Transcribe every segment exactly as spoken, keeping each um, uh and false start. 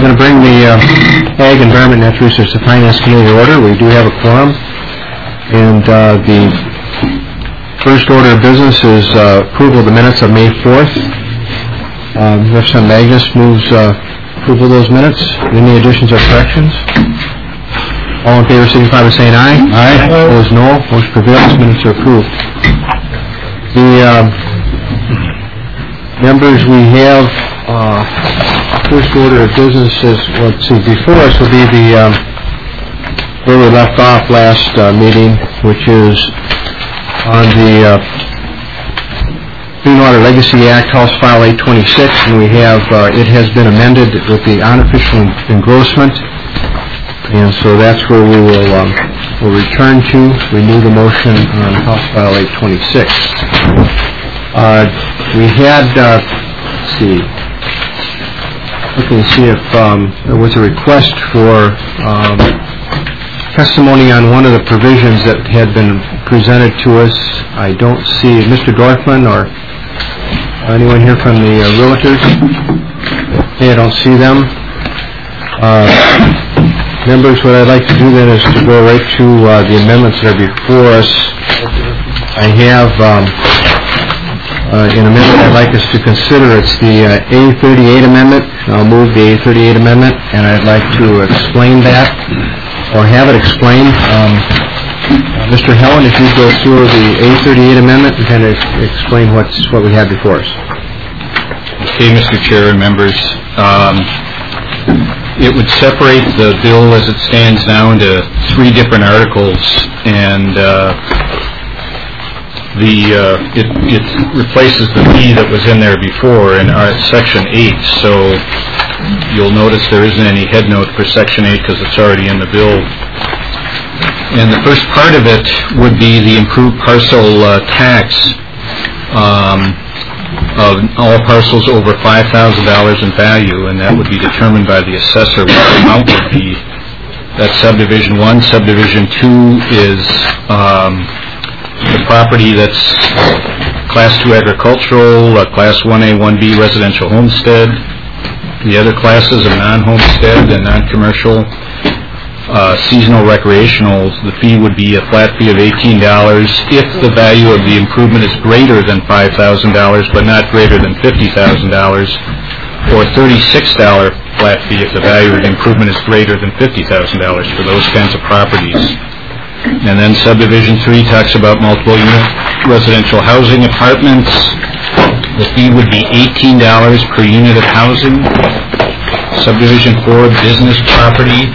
going to bring the uh, Ag, Environment, and Natural Resources Finance Committee to order. We do have a quorum, and uh, the first order of business is uh, approval of the minutes of May fourth. Um, Representative Magnus moves uh, approval of those minutes. Any additions or corrections? All in favor signify by saying aye. Aye. Opposed, no. Motion prevails. Minutes are approved. The uh, members we have. Uh, First order of business is, let's see, before us will be the, um, where we left off last uh, meeting, which is on the uh, Clean Water Legacy Act, House File eight twenty-six, and we have, uh, it has been amended with the unofficial engrossment, and so that's where we will um, will return to, renew the motion on House File eight twenty-six. Uh, we had, uh, let's see, looking to see if um, there was a request for um, testimony on one of the provisions that had been presented to us. I don't see Mister Dorfman or anyone here from the uh, realtors. Okay, I don't see them. Uh, members, what I'd like to do then is to go right to uh, the amendments that are before us. I have um, Uh, in a minute, I'd like us to consider, it's the uh, A thirty-eight amendment. I'll move the A thirty-eight amendment, and I'd like to explain that, or have it explained. Um, uh, Mister Helen, if you go through the A thirty-eight amendment and kind of explain what's what we have before us. Okay, Mister Chair and members. Um, it would separate the bill as it stands now into three different articles, and uh, The uh, it, it replaces the fee that was in there before in our section eight. So you'll notice there isn't any head note for section eight because it's already in the bill. And the first part of it would be the improved parcel uh, tax um, of all parcels over five thousand dollars in value, and that would be determined by the assessor what the amount would be. That's subdivision one. Subdivision two is Um, the property that's class two agricultural, uh, class one A, one B residential homestead. The other classes are non-homestead and non-commercial. Uh, seasonal recreational, the fee would be a flat fee of eighteen dollars if the value of the improvement is greater than five thousand dollars but not greater than fifty thousand dollars, or thirty-six dollars flat fee if the value of the improvement is greater than fifty thousand dollars for those kinds of properties. And then subdivision three talks about multiple unit residential housing apartments. The fee would be eighteen dollars per unit of housing. Subdivision four, business property.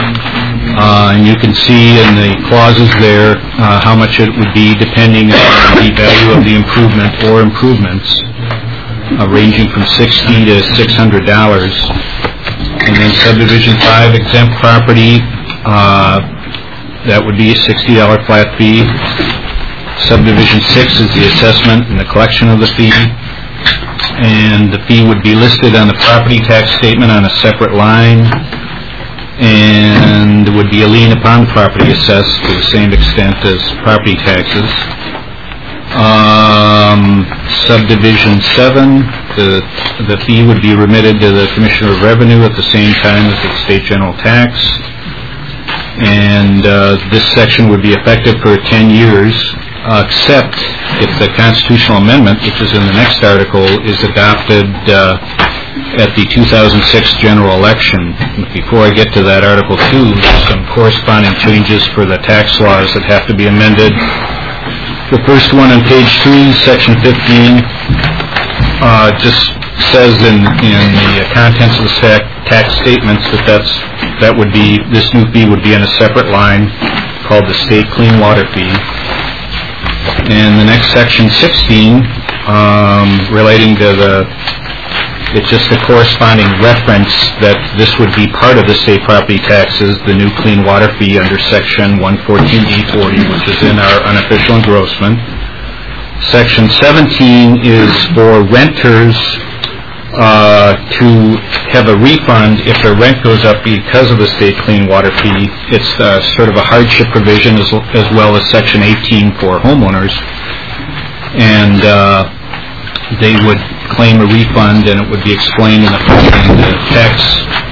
Uh, and you can see in the clauses there uh, how much it would be depending on the value of the improvement or improvements, uh, ranging from sixty to six hundred dollars. And then subdivision five, exempt property. Uh, That would be a sixty dollars flat fee. Subdivision six is the assessment and the collection of the fee. And the fee would be listed on the property tax statement on a separate line. And would be a lien upon the property assessed to the same extent as property taxes. Um, subdivision seven, the, the fee would be remitted to the Commissioner of Revenue at the same time as the state general tax. And uh, this section would be effective for ten years, uh, except if the constitutional amendment, which is in the next article, is adopted uh, at the two thousand six general election. Before I get to that, Article two, some corresponding changes for the tax laws that have to be amended. The first one on page three, section fifteen, uh, just says in, in the contents of the stack, tax statements that that's, that would be, this new fee would be in a separate line called the state clean water fee. And the next section, sixteen, um, relating to the, it's just a corresponding reference that this would be part of the state property taxes, the new clean water fee under section one fourteen D forty, which is in our unofficial engrossment. Section seventeen is for renters Uh, to have a refund if their rent goes up because of the state clean water fee. It's uh, sort of a hardship provision as, as well as section eighteen for homeowners. And uh, they would claim a refund, and it would be explained in the, in the tax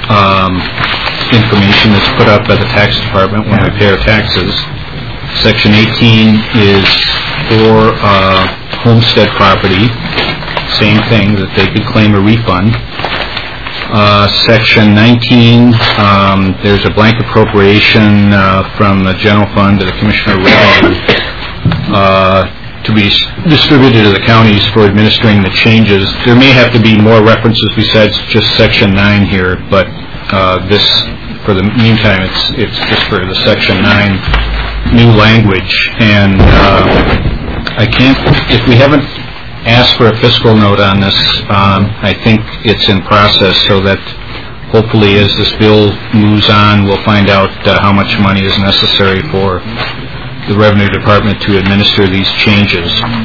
um, information that's put up by the tax department when we pay our taxes. Section eighteen is for uh, homestead property, same thing, that they could claim a refund. Uh, Section nineteen, um, there's a blank appropriation uh, from the general fund to the Commissioner of Revenue uh, to be distributed to the counties for administering the changes. There may have to be more references besides just Section nine here, but uh, this, for the meantime, it's it's just for the Section nine new language. And uh, I can't, if we haven't asked for a fiscal note on this, um, I think it's in process, so that hopefully as this bill moves on, we'll find out uh, how much money is necessary for the Revenue Department to administer these changes.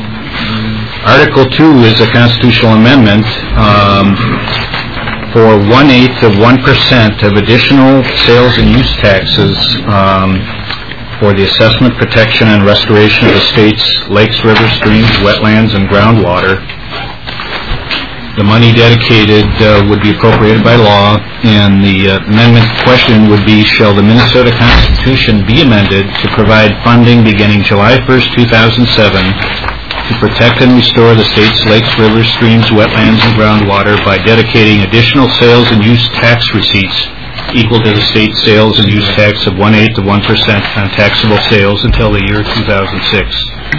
Article two is a constitutional amendment um, for one-eighth of one percent of additional sales and use taxes um, for the assessment, protection, and restoration of the state's lakes, rivers, streams, wetlands, and groundwater. The money dedicated uh, would be appropriated by law, and the uh, amendment question would be, shall the Minnesota Constitution be amended to provide funding beginning July first, two thousand seven to protect and restore the state's lakes, rivers, streams, wetlands, and groundwater by dedicating additional sales and use tax receipts equal to the state sales and use tax of one-eighth of one percent on taxable sales until the year two thousand six.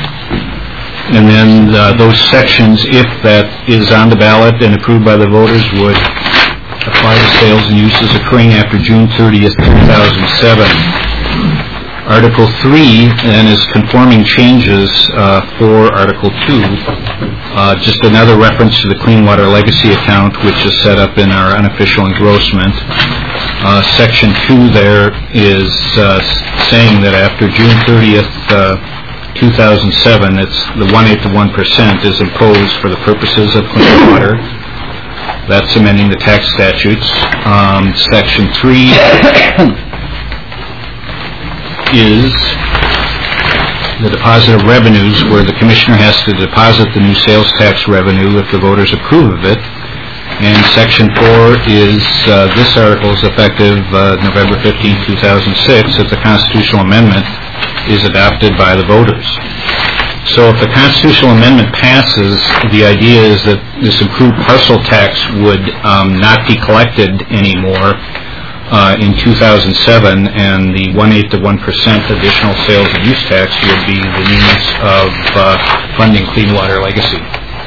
And then uh, those sections, if that is on the ballot and approved by the voters, would apply to sales and uses occurring after June thirtieth, two thousand seven. Article three then is conforming changes uh, for Article two. Uh, just another reference to the Clean Water Legacy account, which is set up in our unofficial engrossment. Uh, section two there is uh, saying that after June thirtieth, uh, two thousand seven, it's the one-eighth of one percent is imposed for the purposes of clean water. That's amending the tax statutes. Um, section three is the deposit of revenues, where the Commissioner has to deposit the new sales tax revenue if the voters approve of it. And Section four is, uh, this article is effective uh, November fifteenth, two thousand six, if the constitutional amendment is adopted by the voters. So if the constitutional amendment passes, the idea is that this improved parcel tax would um, not be collected anymore uh, in two thousand seven, and the one-eighth of one percent additional sales and use tax would be the means of uh, funding Clean Water Legacy.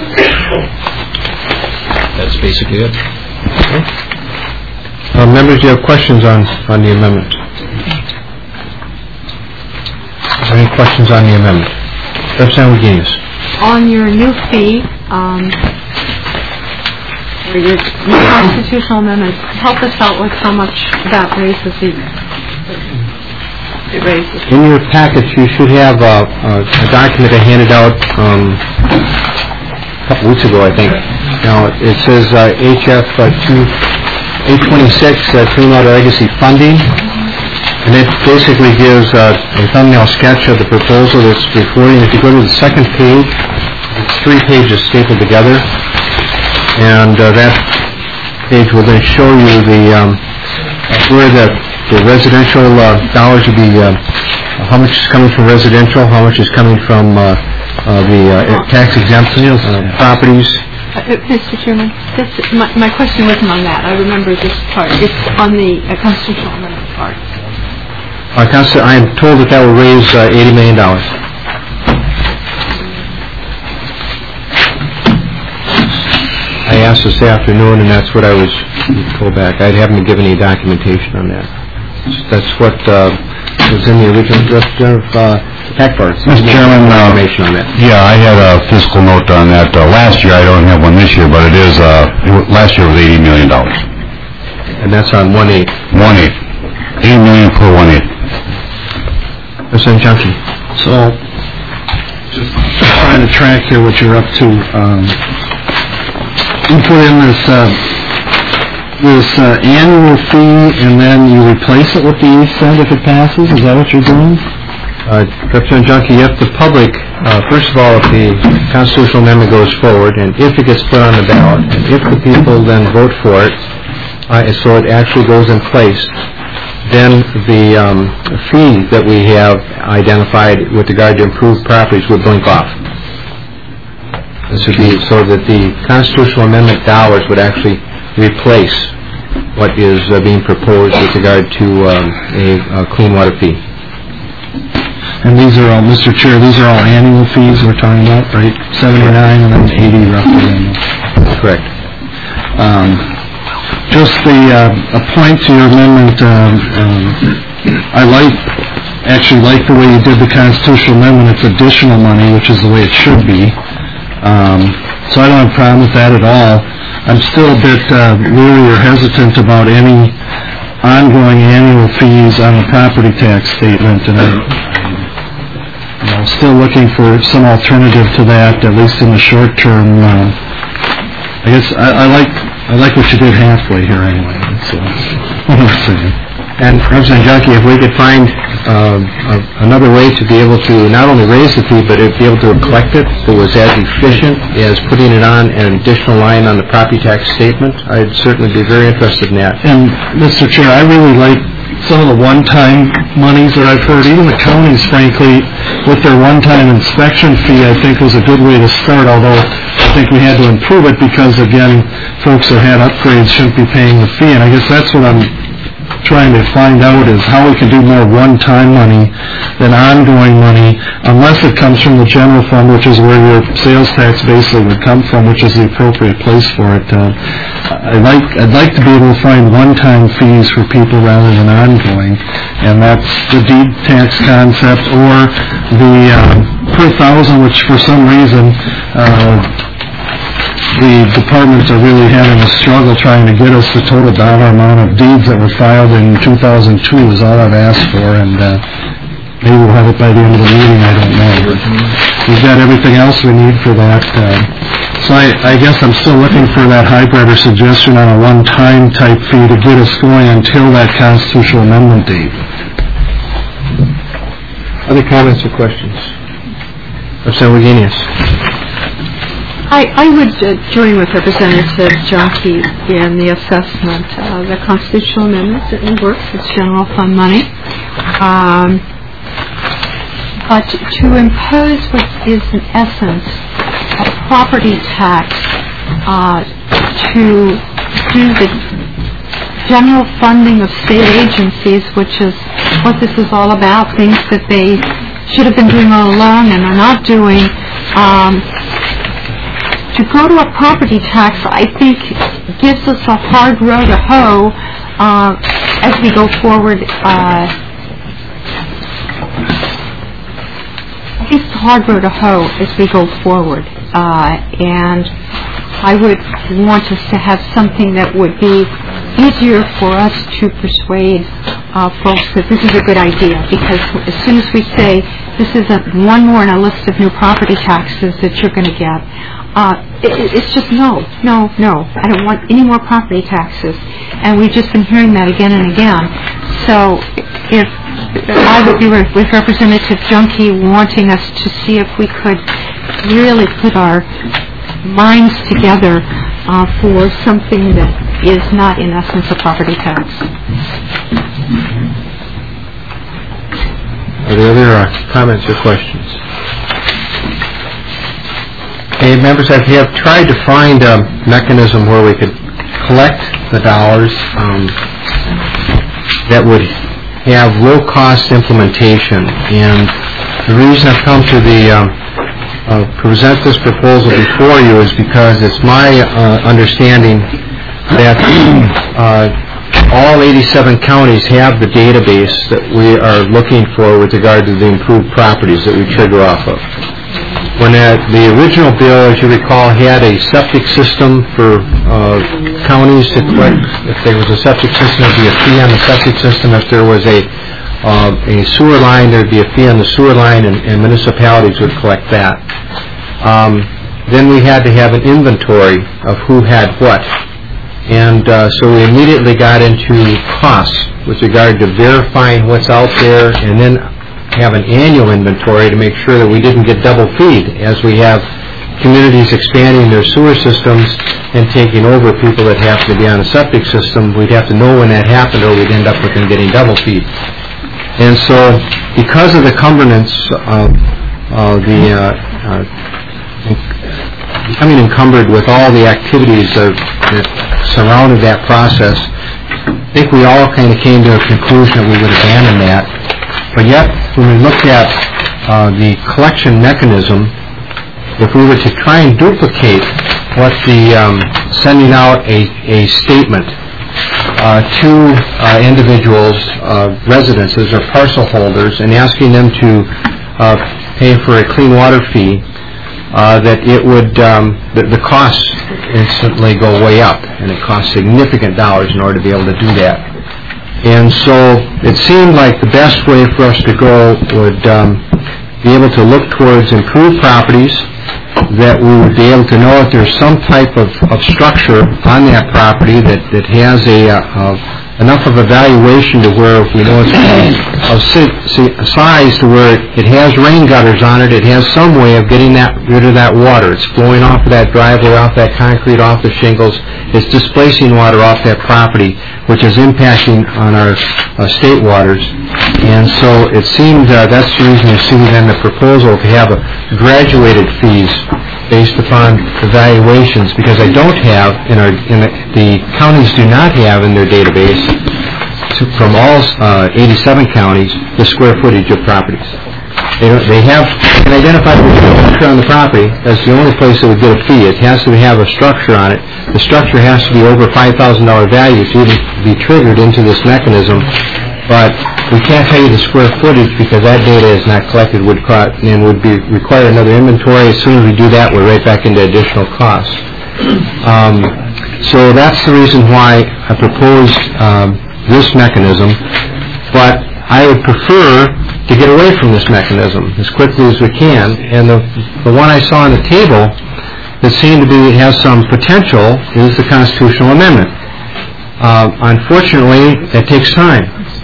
That's basically it. Okay. Uh, members, do you have questions on, on the amendment? Any questions on the amendment? Representative Guinness. On your new fee, um, or your new constitutional amendment, help us out with how much that raises the, it raises. In your package, you should have uh, uh, a document I handed out um, a couple weeks ago, I think. Now, it says uh, H F uh, eight twenty-six, uh, Clean Water Legacy Funding, and it basically gives uh, a thumbnail sketch of the proposal that's before you. If you go to the second page, it's three pages stapled together, and uh, that page will then show you the um, where the, the residential uh, dollars will be, uh, how much is coming from residential, how much is coming from uh, uh, the uh, tax-exempt uh, properties. Uh, Mister Chairman, this, my, my question wasn't on that. I remember this part. It's on the uh, constitutional amendment part. Uh, Council, I am told that that will raise uh, eighty million dollars. I asked this afternoon, and that's what I was told back. I haven't been given any documentation on that. That's what uh, was in the original Representative uh, Hackbart. Mister Chairman, uh, information on that. Yeah, I had a fiscal note on that uh, last year. I don't have one this year, but it is, uh, last year was eighty million dollars. And that's on one eighth. one eighth. eighty million dollars per one eighth. Mister Junkie. So, just trying to track here what you're up to. Um, you put in this uh, this uh, annual fee, and then you replace it with the eight cent if it passes. Is that what you're doing? Uh, Representative Junkie, if the public, uh, first of all, if the constitutional amendment goes forward, and if it gets put on the ballot, and if the people then vote for it, uh, and so it actually goes in place, then the um, fee that we have identified with regard to improved properties would blink off. This would be so that the constitutional amendment dollars would actually replace what is uh, being proposed with regard to um, a, a clean water fee. And these are all, Mister Chair, these are all annual fees we're talking about, right? seventy-nine and then eighty roughly annual. Correct. Um, just the, uh, a point to your amendment, um, um, I like, actually like the way you did the constitutional amendment. It's additional money, which is the way it should be. Um, so I don't have a problem with that at all. I'm still a bit uh, leery or hesitant about any ongoing annual fees on the property tax statement, and I'm you know, still looking for some alternative to that, at least in the short term. Uh, I guess I, I like I like what you did halfway here anyway. That's what I'm saying. And Representative Junkie, if we could find uh, a, another way to be able to not only raise the fee, but to be able to collect it that was as efficient as putting it on an additional line on the property tax statement, I'd certainly be very interested in that. And, Mister Chair, I really like some of the one-time monies that I've heard. Even the counties, frankly, with their one-time inspection fee, I think was a good way to start, although I think we had to improve it because, again, folks that had upgrades shouldn't be paying the fee. And I guess that's what I'm trying to find out is how we can do more one-time money than ongoing money, unless it comes from the general fund, which is where your sales tax basically would come from, which is the appropriate place for it. Uh, I like, I'd like to be able to find one-time fees for people rather than ongoing, and that's the deed tax concept or the uh, per thousand, which for some reason uh, the departments are really having a struggle trying to get us the total dollar amount of deeds that were filed in two thousand two is all I've asked for, and uh, maybe we'll have it by the end of the meeting, I don't know. But we've got everything else we need for that. Uh, so I, I guess I'm still looking for that hybrid or suggestion on a one-time type fee to get us going until that constitutional amendment date. Other comments or questions? Representative Wagenius. I, I would uh, join with Representative Junkie in the assessment. Uh, the constitutional amendment certainly works. It's general fund money. Um, but to impose what is in essence a property tax uh, to do the general funding of state agencies, which is what this is all about, things that they should have been doing all along and are not doing, um, to go to a property tax, I think, gives us a hard row to hoe uh, as we go forward. Uh, it's a hard row to hoe as we go forward, uh, and I would want us to have something that would be easier for us to persuade uh, folks that this is a good idea, because as soon as we say this isn't one more in a list of new property taxes that you're going to get, Uh, it, it's just no, no, no. I don't want any more property taxes. And we've just been hearing that again and again. So if I would be with Representative Junkie wanting us to see if we could really put our minds together uh, for something that is not in essence a property tax. Are there other uh, comments or questions? Hey, members, I have tried to find a mechanism where we could collect the dollars um, that would have low-cost implementation. And the reason I've come to the um, uh, present this proposal before you is because it's my uh, understanding that uh, all eighty-seven counties have the database that we are looking for with regard to the improved properties that we trigger off of. When uh, the original bill, as you recall, had a septic system for uh, counties to collect. If there was a septic system, there would be a fee on the septic system. If there was a uh, a sewer line, there would be a fee on the sewer line, and, and municipalities would collect that. Um, then we had to have an inventory of who had what. And uh, so we immediately got into costs with regard to verifying what's out there, and then have an annual inventory to make sure that we didn't get double feed as we have communities expanding their sewer systems and taking over people that happen to be on a septic system, we'd have to know when that happened or we'd end up with them getting double feed. And so, because of the cumbrance of uh, the uh, uh, becoming encumbered with all the activities of, that surrounded that process, I think we all kind of came to a conclusion that we would abandon that. But yet, when we looked at uh, the collection mechanism, if we were to try and duplicate what the um, sending out a, a statement uh, to uh, individuals, uh, residences or parcel holders, and asking them to uh, pay for a clean water fee, uh, that it would, um, the, the costs instantly go way up, and it costs significant dollars in order to be able to do that. And so it seemed like the best way for us to go would um, be able to look towards improved properties, that we would be able to know if there's some type of, of structure on that property that, that has a, uh, enough of a valuation to where we know it's of size to where it has rain gutters on it, it has some way of getting that rid of that water. It's flowing off of that driveway, off that concrete, off the shingles. It's displacing water off that property, which is impacting on our uh, state waters. And so it seemed uh, that's the reason you see then the proposal to have a graduated fees based upon evaluations, because I don't have in our in the, the counties do not have in their database to, from all uh, eighty-seven counties the square footage of properties. They, don't, they have can identify the structure on the property. That's the only place that would get a fee. It has to have a structure on it. The structure has to be over five thousand dollar value to even be triggered into this mechanism. But we can't tell you the square footage because that data is not collected would co- and would be require another inventory. As soon as we do that, we're right back into additional costs. Um, so that's the reason why I proposed um, this mechanism. But I would prefer to get away from this mechanism as quickly as we can. And the, the one I saw on the table that seemed to be has some potential is the constitutional amendment. Uh, unfortunately, that takes time.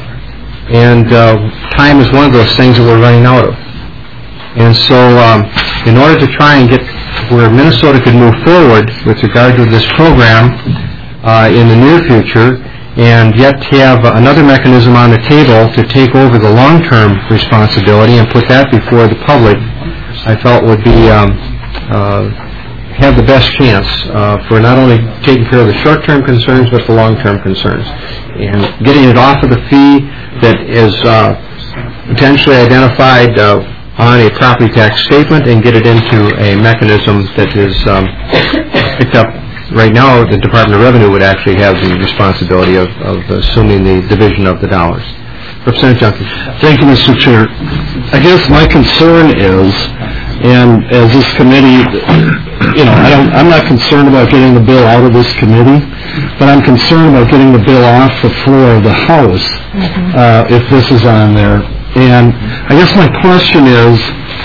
And uh, time is one of those things that we're running out of. And so um, in order to try and get where Minnesota could move forward with regard to this program uh, in the near future, and yet have another mechanism on the table to take over the long-term responsibility and put that before the public, I felt would be um, uh, have the best chance uh, for not only taking care of the short-term concerns but the long-term concerns, and getting it off of the fee that is uh, potentially identified uh, on a property tax statement and get it into a mechanism that is um, picked up. Right now, the Department of Revenue would actually have the responsibility of, of assuming the division of the dollars. Representative Johnson. Thank you, Mister Chair. I guess my concern is, and as this committee, you know, I don't, I'm not concerned about getting the bill out of this committee, but I'm concerned about getting the bill off the floor of the House mm-hmm. uh, if this is on there. And I guess my question is,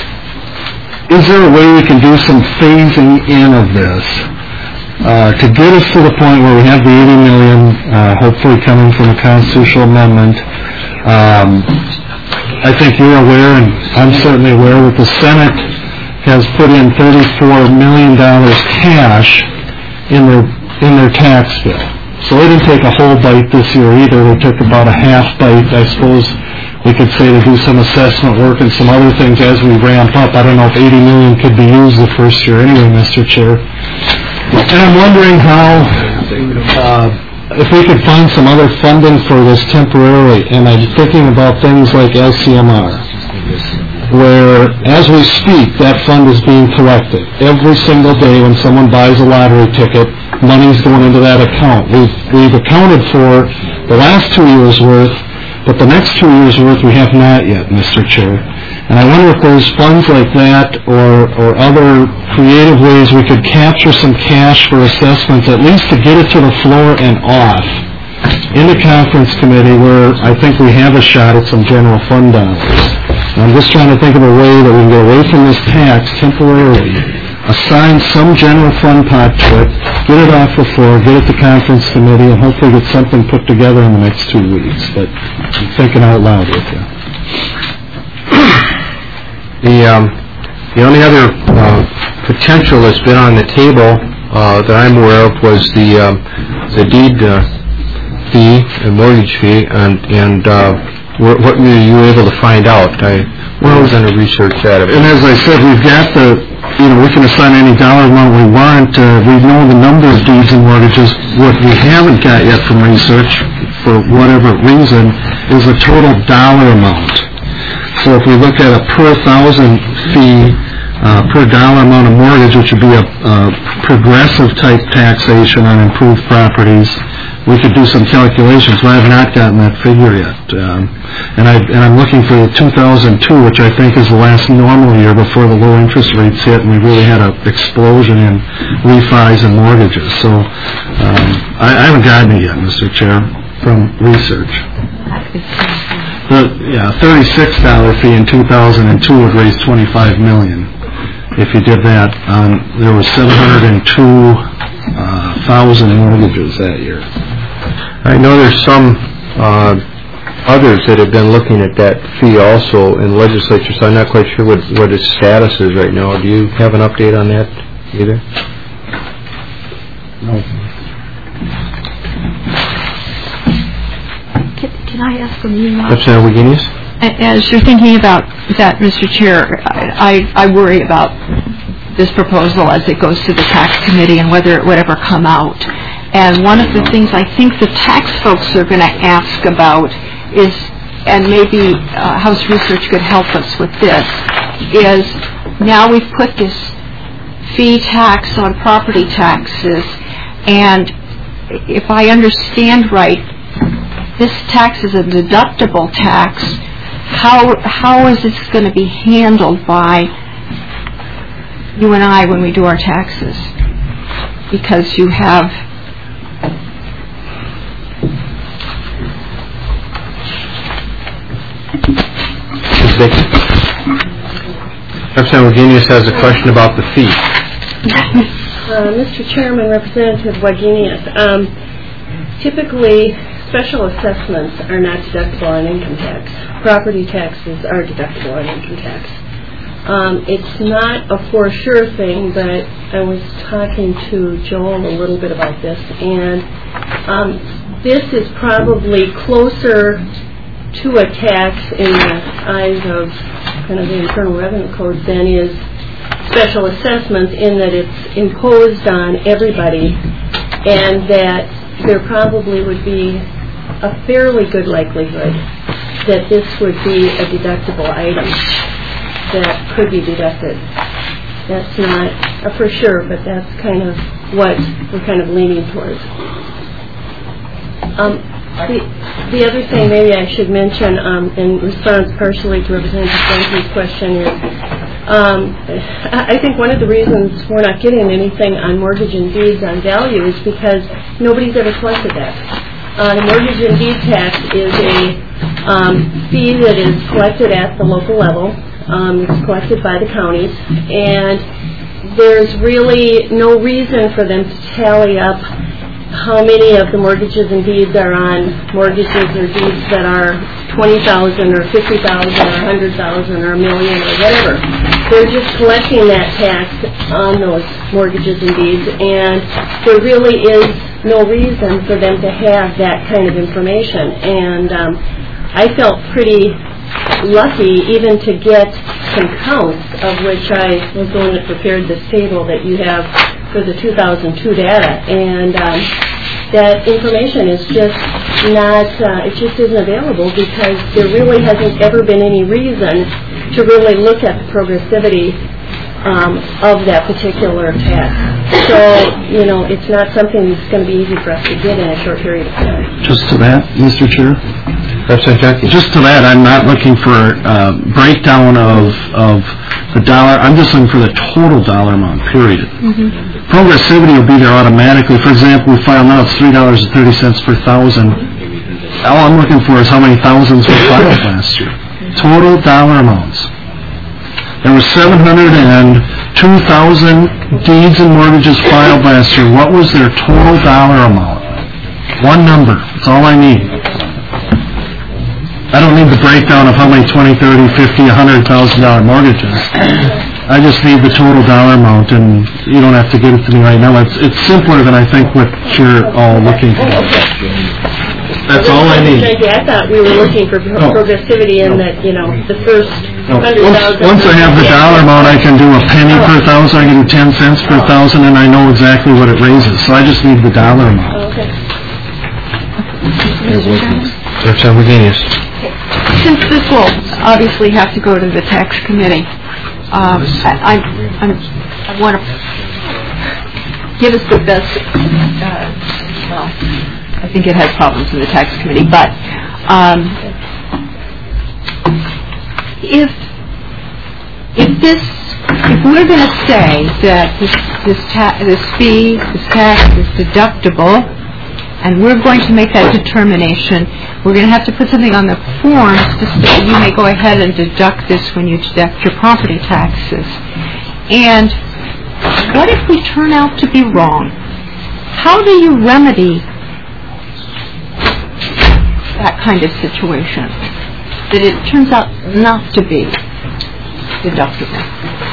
is there a way we can do some phasing in of this uh, to get us to the point where we have the eighty million dollars, uh, hopefully coming from a constitutional amendment? Um, I think you're aware, and I'm certainly aware, that the Senate has put in thirty-four million dollars cash in their in their tax bill. So they didn't take a whole bite this year either. They took about a half bite, I suppose we could say, to do some assessment work and some other things as we ramp up. I don't know if eighty million dollars could be used the first year anyway, Mister Chair. And I'm wondering how, uh, if we could find some other funding for this temporarily. And I'm thinking about things like L C M R, where, as we speak, that fund is being collected. Every single day when someone buys a lottery ticket, money's going into that account. We've, we've accounted for the last two years' worth, but the next two years' worth we have not yet, Mister Chair. And I wonder if there's funds like that or, or other creative ways we could capture some cash for assessments, at least to get it to the floor and off in the conference committee where I think we have a shot at some general fund dollars. And I'm just trying to think of a way that we can get away from this tax temporarily, assign some general fund pot to it, get it off the floor, get it to conference committee, and hopefully get something put together in the next two weeks. But I'm thinking out loud with you. The, um, the only other uh, potential that's been on the table uh, that I'm aware of was the um, the deed uh, fee and mortgage fee, and and uh, what, what were you able to find out? I well, was going to research that. And as I said, we've got the, you know, we can assign any dollar amount we want. Uh, we know the number of deeds and mortgages. What we haven't got yet from research, for whatever reason, is a total dollar amount. So if we look at a per thousand fee, uh, per dollar amount of mortgage, which would be a, a progressive type taxation on improved properties, we could do some calculations. But I have not gotten that figure yet. Um, and, I, and I'm looking for the two thousand two, which I think is the last normal year before the low interest rates hit and we really had an explosion in refis and mortgages. So um, I, I haven't gotten it yet, Mister Chair, from research. The yeah, thirty-six dollar fee in two thousand two would raise twenty-five million dollars. If you did that, um, there were seven hundred two thousand uh, mortgages that year. I know there's some uh, others that have been looking at that fee also in legislature, so I'm not quite sure what, what its status is right now. Do you have an update on that either? No. Can, can I ask them you? Representative Wagenius? As you're thinking about that, Mister Chair, I, I, I worry about this proposal as it goes to the tax committee and whether it would ever come out. And one of the things I think the tax folks are going to ask about is, and maybe uh, House Research could help us with this, is now we've put this fee tax on property taxes, and if I understand right, this tax is a deductible tax. How how is this going to be handled by you and I when we do our taxes? Because you have Representative Wagenius has a question about the fee. Uh, Mister Chairman, Representative Wagenius, um, typically special assessments are not deductible on income tax. Property taxes are deductible on income tax. Um, it's not a for sure thing, but I was talking to Joel a little bit about this, and um, this is probably closer to a tax in the eyes of kind of the Internal Revenue Code than is special assessments, in that it's imposed on everybody, and that there probably would be a fairly good likelihood that this would be a deductible item that could be deducted. That's not a for sure, but that's kind of what we're kind of leaning towards. Um, the, the other thing maybe I should mention um, in response partially to Representative Blanky's question is um, I think one of the reasons we're not getting anything on mortgage and deeds on value is because nobody's ever collected that. Uh, the mortgage and deed tax is a um, fee that is collected at the local level. Um, it's collected by the counties, and there's really no reason for them to tally up how many of the mortgages and deeds are on mortgages or deeds that are twenty thousand or fifty thousand or one hundred thousand or a million or whatever. They're just collecting that tax on those mortgages and deeds, and there really is no reason for them to have that kind of information. And um, I felt pretty lucky even to get some counts, of which I was the one that prepared this table that you have for the two thousand two data, and um, that information is just not, uh, it just isn't available because there really hasn't ever been any reason to really look at the progressivity um, of that particular tax. So, you know, it's not something that's going to be easy for us to get in a short period of time. Just to that, Mister Chair? Representative Just to that, I'm not looking for a breakdown of, of the dollar. I'm just looking for the total dollar amount, period. Mm-hmm. Progressivity will be there automatically. For example, we filed now, it's three dollars and thirty cents per thousand. All I'm looking for is how many thousands were filed last year. Total dollar amounts. There were seven hundred two thousand deeds and mortgages filed last year. What was their total dollar amount? One number. That's all I need. I don't need the breakdown of how many twenty, thirty, fifty, one hundred thousand dollar mortgages. I just need the total dollar amount, and you don't have to give it to me right now. It's it's simpler than I think what you're all looking for. That's all I need. I thought we were looking for progressivity in that, you know, the first hundred thousand. Once I have the dollar amount, I can do a penny per thousand, I can do ten cents per thousand, and I know exactly what it raises. So I just need the dollar amount. Okay. Simultaneous. Since this will obviously have to go to the tax committee, um, I, I, I'm, I want to give us the best, uh, well, I think it has problems in the tax committee, but um, if if this, if we're going to say that this this, ta- this fee, this tax is deductible, and we're going to make that determination, we're going to have to put something on the forms to say you may go ahead and deduct this when you deduct your property taxes. And what if we turn out to be wrong? How do you remedy that kind of situation, that it turns out not to be deductible?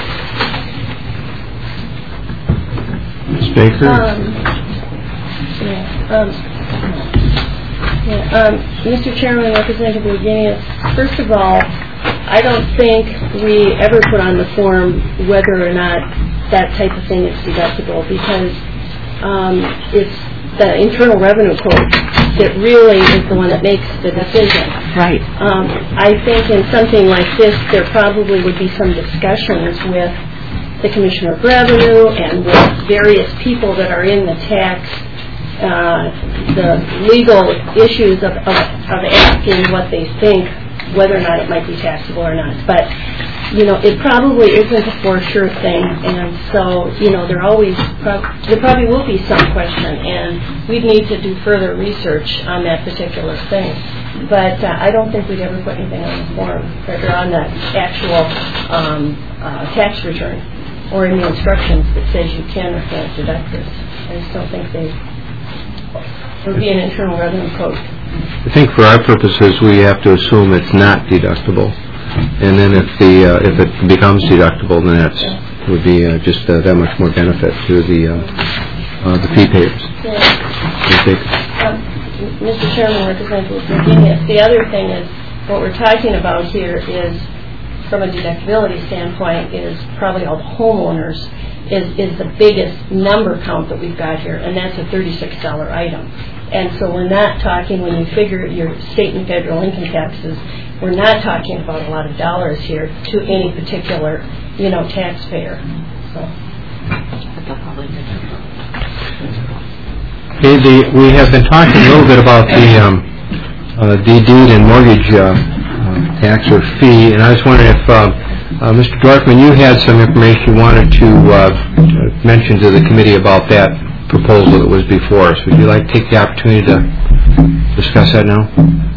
Miz Baker? Um, yeah, um, yeah, um, Mister Chairman, Representative Virginia, first of all, I don't think we ever put on the form whether or not that type of thing is deductible, because um, it's the Internal Revenue Code that really is the one that makes the decision. Right. Um, I think in something like this, there probably would be some discussions with the Commissioner of Revenue and with various people that are in the tax, uh, the legal issues of, of, of asking what they think, whether or not it might be taxable or not. But, you know, it probably isn't a for sure thing, and so, you know, there always, pro- there probably will be some question, and we'd need to do further research on that particular thing. But uh, I don't think we'd ever put anything on the form, or on the actual um, uh, tax return, or in the instructions that says you can or can't deduct this. I just don't think they, it would be an Internal Revenue Code. I think for our purposes, we have to assume it's not deductible, and then if the uh, if it becomes deductible, then that's yeah. would be uh, just uh, that much more benefit to the uh, uh, the fee payers. Yeah. Um, Mister Chairman, Representative Virginia, the other thing is what we're talking about here is, from a deductibility standpoint, is probably all the homeowners is is the biggest number count that we've got here, and that's a thirty-six dollar item. And so we're not talking, when you figure your state and federal income taxes, we're not talking about a lot of dollars here to any particular, you know, taxpayer. So. Okay, the, we have been talking a little bit about the um, uh, the deed and mortgage uh, uh, tax or fee, and I was wondering if uh, uh, Mister Dorfman, you had some information you wanted to uh, mention to the committee about that proposal that was before us. Would you like to take the opportunity to discuss that now?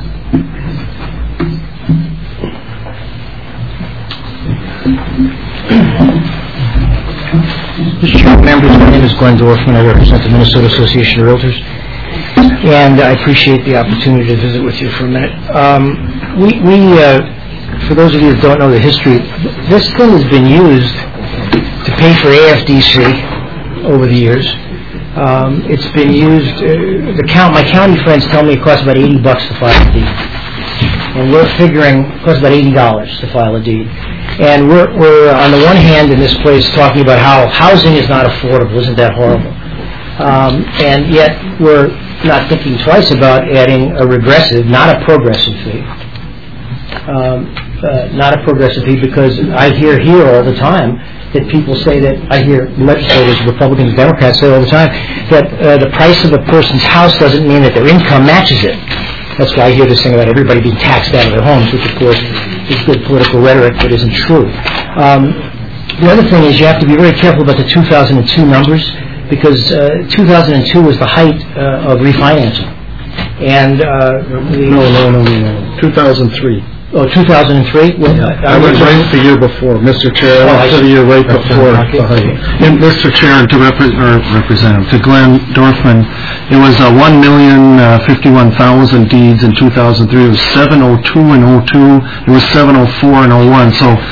Mister Chairman, members, my name is Glenn Dorfman. I represent the Minnesota Association of Realtors, and I appreciate the opportunity to visit with you for a minute. Um, we, we uh, for those of you that don't know the history, this thing has been used to pay for A F D C over the years. Um, it's been used, uh, the count, my county friends tell me it costs about eighty bucks to file a deed. And we're figuring it costs about eighty dollars to file a deed. And we're, we're on the one hand in this place talking about how housing is not affordable, isn't that horrible? Um, and yet we're not thinking twice about adding a regressive, not a progressive fee. Um, uh, not a progressive fee, because I hear here all the time that people say that, I hear legislators, Republicans, Democrats say all the time, that uh, the price of a person's house doesn't mean that their income matches it. That's why I hear this thing about everybody being taxed out of their homes, which of course is good political rhetoric but isn't true. Um, the other thing is you have to be very careful about the two thousand two numbers, because uh, two thousand two was the height uh, of refinancing. And uh, the, No, no, no, no, no. two thousand three. Oh, two thousand three? Well, yeah. I went right the year before, Mister Chair. I went to the year right before. And Mister Chair, and to repre- or represent to Glenn Dorfman, it was uh, one million fifty-one thousand deeds in two thousand three. It was seven oh two and oh two. It was seven oh four and oh one. So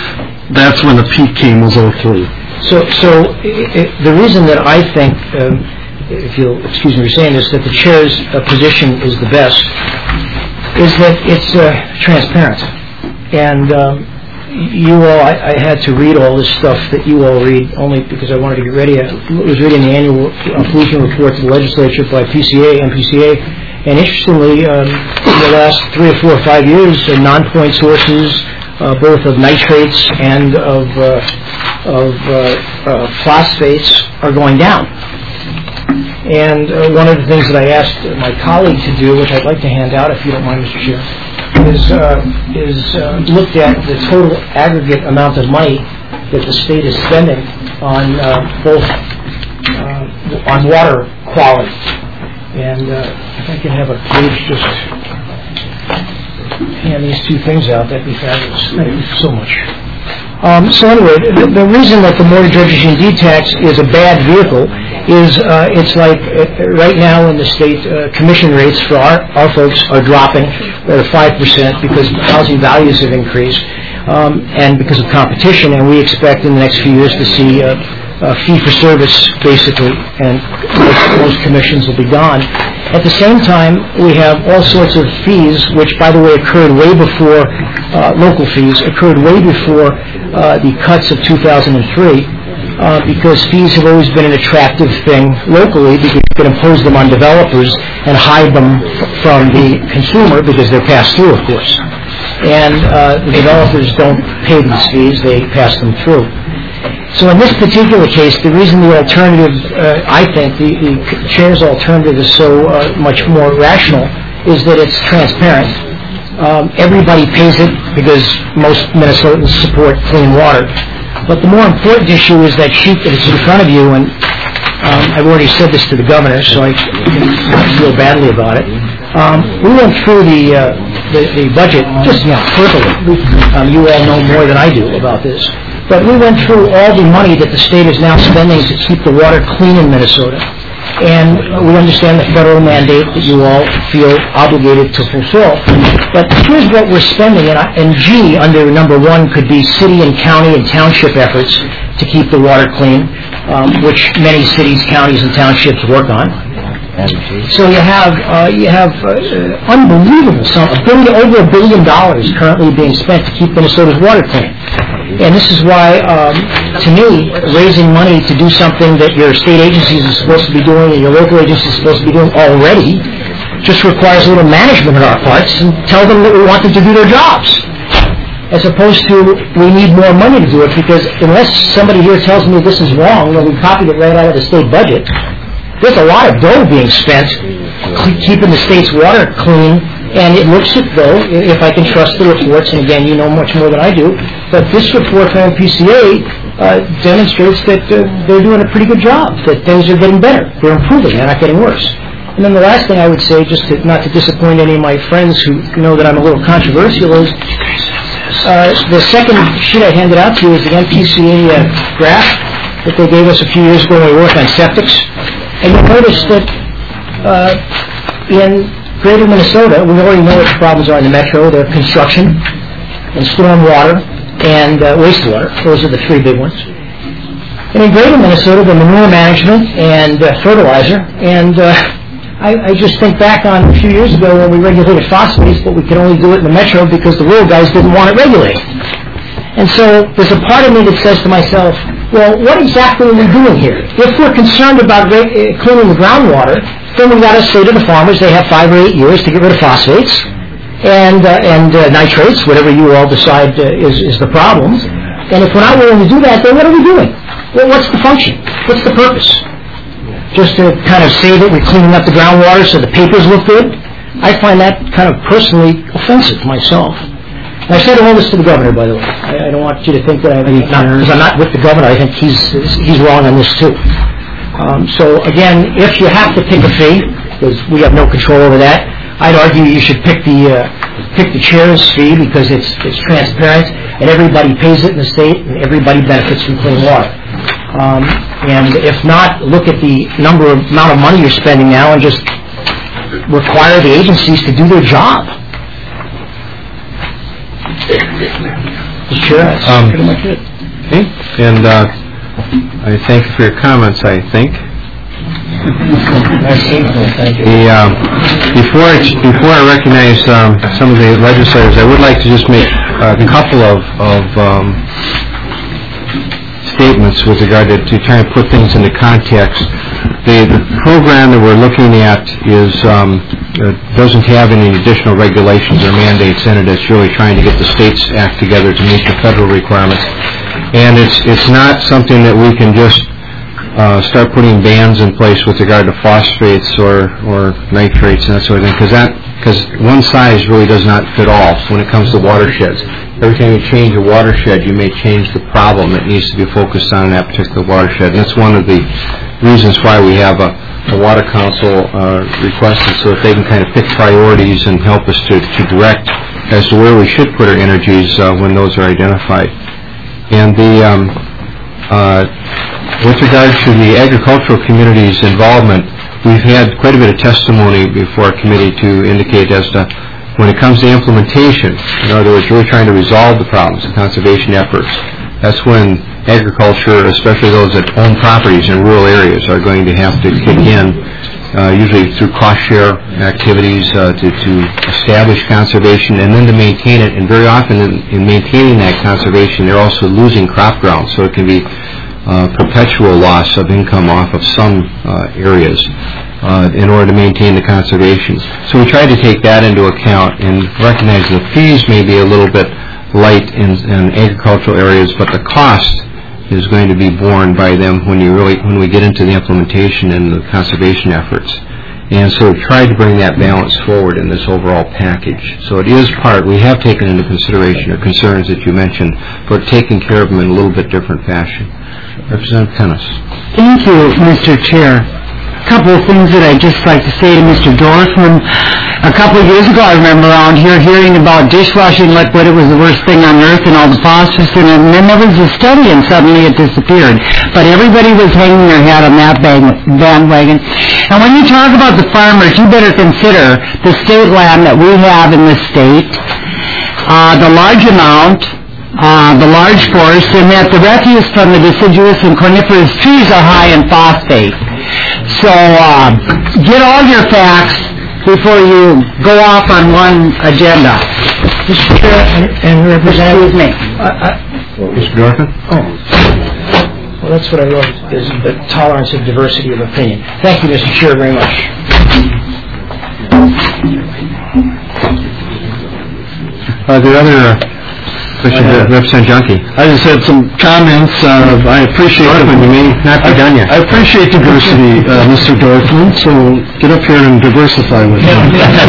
that's when the peak came, was oh three. So, so i i the reason that I think, um, if you'll excuse me for saying this, that the chair's uh, position is the best, is that it's uh, transparent. And um, you all, I, I had to read all this stuff that you all read only because I wanted to get ready. I was reading the annual uh, pollution report to the legislature by P C A, M P C A, and interestingly, um, in the last three or four or five years, uh, non-point sources, uh, both of nitrates and of uh, of uh, uh, phosphates, are going down. And uh, one of the things that I asked my colleague to do, which I'd like to hand out if you don't mind, Mister Chair, is uh, is uh, looked at the total aggregate amount of money that the state is spending on uh, both uh, on water quality. And uh, if I can have a page just hand these two things out, that'd be fabulous. Thank you so much. Um, so anyway, the, the reason that the mortgage registration deed tax is a bad vehicle is uh, it's like uh, right now in the state, uh, commission rates for our, our folks are dropping at five percent because housing values have increased um, and because of competition, and we expect in the next few years to see uh, uh, fee-for-service basically, and most, most commissions will be gone. At the same time, we have all sorts of fees, which, by the way, occurred way before, uh, local fees, occurred way before uh, the cuts of two thousand three, uh, because fees have always been an attractive thing locally because you can impose them on developers and hide them f- from the consumer because they're passed through, of course. And uh, the developers don't pay these fees, they pass them through. So in this particular case, the reason the alternative, uh, I think, the, the chair's alternative is so uh, much more rational is that it's transparent. Um, everybody pays it because most Minnesotans support clean water. But the more important issue is that sheet that is in front of you, and um, I've already said this to the governor, so I can feel badly about it. Um, we went through the, uh, the the budget just, you know, perfectly. Um, you all know more than I do about this. But we went through all the money that the state is now spending to keep the water clean in Minnesota. And we understand the federal mandate that you all feel obligated to fulfill. But here's what we're spending, and, I, and G, under number one, could be city and county and township efforts to keep the water clean, um, which many cities, counties, and townships work on. So you have uh, you have uh, unbelievable sum, a billion, over a billion dollars currently being spent to keep Minnesota's water clean. And this is why, um, to me, raising money to do something that your state agencies are supposed to be doing and your local agencies are supposed to be doing already just requires a little management on our parts and tell them that we want them to do their jobs. As opposed to, we need more money to do it, because unless somebody here tells me this is wrong, and we copied it right out of the state budget, there's a lot of dough being spent keeping the state's water clean, and it looks as though, if I can trust the reports, and again, you know much more than I do, but this report from M P C A uh, demonstrates that uh, they're doing a pretty good job, that things are getting better, they're improving, they're not getting worse. And then the last thing I would say, just to, not to disappoint any of my friends who know that I'm a little controversial, is uh, the second sheet I handed out to you is the M P C A uh, graph that they gave us a few years ago when we worked on septics. And you'll notice that uh, in greater Minnesota, we already know what the problems are in the metro. They're construction and storm water and uh, wastewater. Those are the three big ones. And in greater Minnesota, the manure management and uh, fertilizer. And uh, I, I just think back on a few years ago when we regulated phosphates, but we could only do it in the metro because the rural guys didn't want it regulated. And so there's a part of me that says to myself, well, what exactly are we doing here? If we're concerned about ra- uh, cleaning the groundwater, then we've got to say to the farmers they have five or eight years to get rid of phosphates and uh, and uh, nitrates, whatever you all decide uh, is, is the problem. And if we're not willing to do that, then what are we doing? Well, what's the function? What's the purpose? Just to kind of say that we're cleaning up the groundwater so the papers look good? I find that kind of personally offensive myself. And I said all this to the governor, by the way. I, I don't want you to think that I'm not, because I'm not with the governor. I think he's he's wrong on this too. Um, so again, if you have to pick a fee, because we have no control over that, I'd argue you should pick the uh, pick the chair's fee because it's it's transparent and everybody pays it in the state and everybody benefits from clean water. Um, and if not, look at the number of amount of money you're spending now and just require the agencies to do their job. Mister Chair, that's Um, pretty much it. Okay, and uh, I thank you for your comments, I think. Nice seeing you. Thank you. The, um, before I, before I recognize um, some of the legislators, I would like to just make a couple of, of um, statements with regard to, to trying to put things into context. The, the program that we're looking at is um, uh, doesn't have any additional regulations or mandates in it. It's really trying to get the states act together to meet the federal requirements. And it's it's not something that we can just uh, start putting bans in place with regard to phosphates or, or nitrates and that sort of thing, because that because one size really does not fit all when it comes to watersheds. Every time you change a watershed, you may change the problem that needs to be focused on in that particular watershed. And that's one of the reasons why we have a, a water council uh, requested, so that they can kind of pick priorities and help us to, to direct as to where we should put our energies uh, when those are identified. And the um, uh, with regard to the agricultural community's involvement, we've had quite a bit of testimony before our committee to indicate as to when it comes to implementation, in other words, really trying to resolve the problems, the conservation efforts, that's when agriculture, especially those that own properties in rural areas, are going to have to kick in, uh, usually through cost-share activities uh, to, to establish conservation and then to maintain it. And very often in, in maintaining that conservation, they're also losing crop ground, so it can be uh, perpetual loss of income off of some uh, areas uh, in order to maintain the conservation. So we try to take that into account and recognize the fees may be a little bit light in, in agricultural areas, but the cost is going to be borne by them when you really when we get into the implementation and the conservation efforts. And so we tried to bring that balance forward in this overall package. So it is part, we have taken into consideration the concerns that you mentioned, but taking care of them in a little bit different fashion. Representative Tennis. Thank you, Mister Chair. A couple of things that I'd just like to say to Mister Dorfman. A couple of years ago, I remember around here hearing about dishwashing liquid. It was the worst thing on earth and all the phosphorus in it. And then there was a study and suddenly it disappeared. But everybody was hanging their hat on that bandwagon. And when you talk about the farmers, you better consider the state land that we have in the state, uh, the large amount, uh, the large forest, and that the refuse from the deciduous and coniferous trees are high in phosphate. So uh, get all your facts before you go off on one agenda. Mister Chair and, and Representative... Excuse me. Mister Dorfman? Oh. Well, that's what I wrote, is the tolerance of diversity of opinion. Thank you, Mister Chair, very much. Uh, the other uh, question, uh, Representative Junkie. I just had some comments. Uh, I appreciate Dorfman, you may not be I, done yet. I appreciate diversity, uh, Mister Dorfman, so get up here and diversify with me.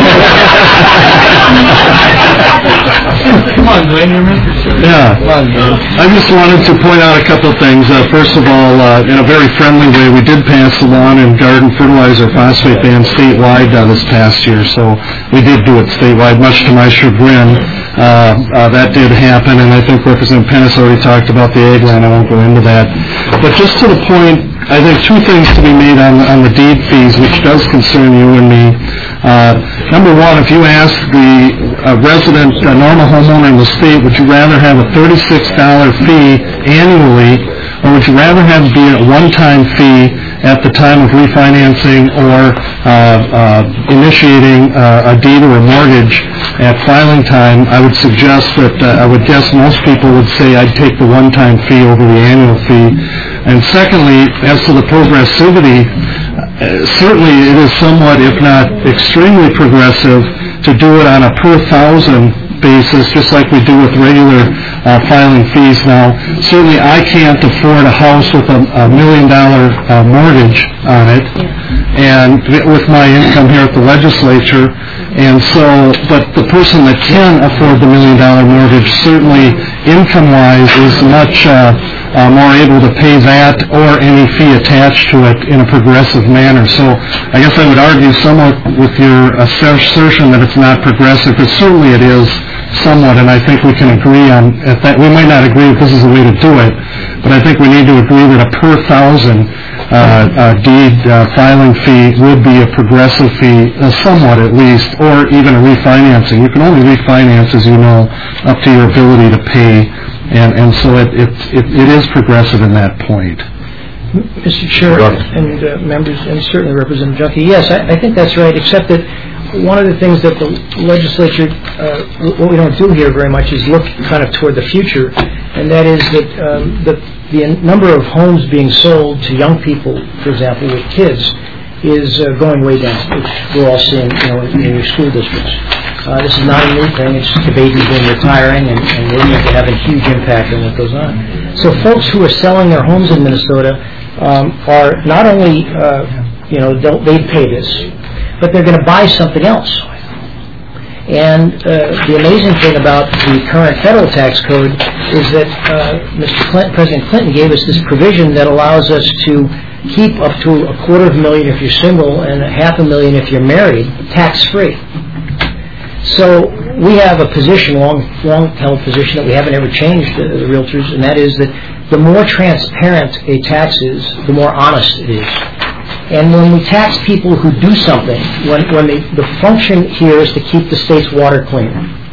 Come on, Glenn, you're Mister Chair. Yeah. Come on, Glenn. I just wanted to point out a couple of things. Uh, first of all, uh, in a very friendly way, we did pass the lawn and garden fertilizer phosphate ban statewide uh, this past year, so we did do it statewide, much to my chagrin. Uh, uh, that did happen, and I think Representative Pennis already talked about the ag land. I won't go into that. But just to the point, I think two things to be made on, on the deed fees, which does concern you and me. Uh, number one, if you ask the uh, resident, uh, normal homeowner in the state, would you rather have a thirty-six dollars fee annually, or would you rather have it be a one-time fee at the time of refinancing or uh, uh, initiating uh, a deed or a mortgage at filing time? I would suggest that uh, I would guess most people would say I'd take the one-time fee over the annual fee. And secondly, as to the progressivity, uh, certainly it is somewhat, if not extremely progressive, to do it on a per thousand basis, just like we do with regular uh, filing fees now. Certainly I can't afford a house with a, a million dollar uh, mortgage on it, and with my income here at the legislature. And so, but the person that can afford the million dollar mortgage, certainly income-wise, is much uh, uh, more able to pay that or any fee attached to it in a progressive manner. So I guess I would argue somewhat with your assertion that it's not progressive, because certainly it is somewhat, and I think we can agree on that. We might not agree if this is the way to do it, but I think we need to agree that a per thousand uh, uh, deed uh, filing fee would be a progressive fee, uh, somewhat at least, or even a refinancing. You can only refinance, as you know, up to your ability to pay And and so it it it, it is progressive in that point. Mister Chair and uh, members, and certainly Representative Junkie, yes, I, I think that's right, except that one of the things that the legislature, uh, what we don't do here very much is look kind of toward the future, and that is that um, the, the number of homes being sold to young people, for example, with kids, is uh, going way down, which we're all seeing, you know, in, in your school districts. Uh, this is not a new thing. It's just the babies been retiring, and, and we're going to have a huge impact on what goes on. So folks who are selling their homes in Minnesota um, are not only, uh, you know, they'll, they pay this, but they're going to buy something else. And uh, the amazing thing about the current federal tax code is that uh, Mister Clinton, President Clinton gave us this provision that allows us to keep up to a quarter of a million if you're single and a half a million if you're married, tax-free. So we have a position, long, long-held position that we haven't ever changed, uh, the realtors, and that is that the more transparent a tax is, the more honest it is. And when we tax people who do something, when, when they, the function here is to keep the state's water clean,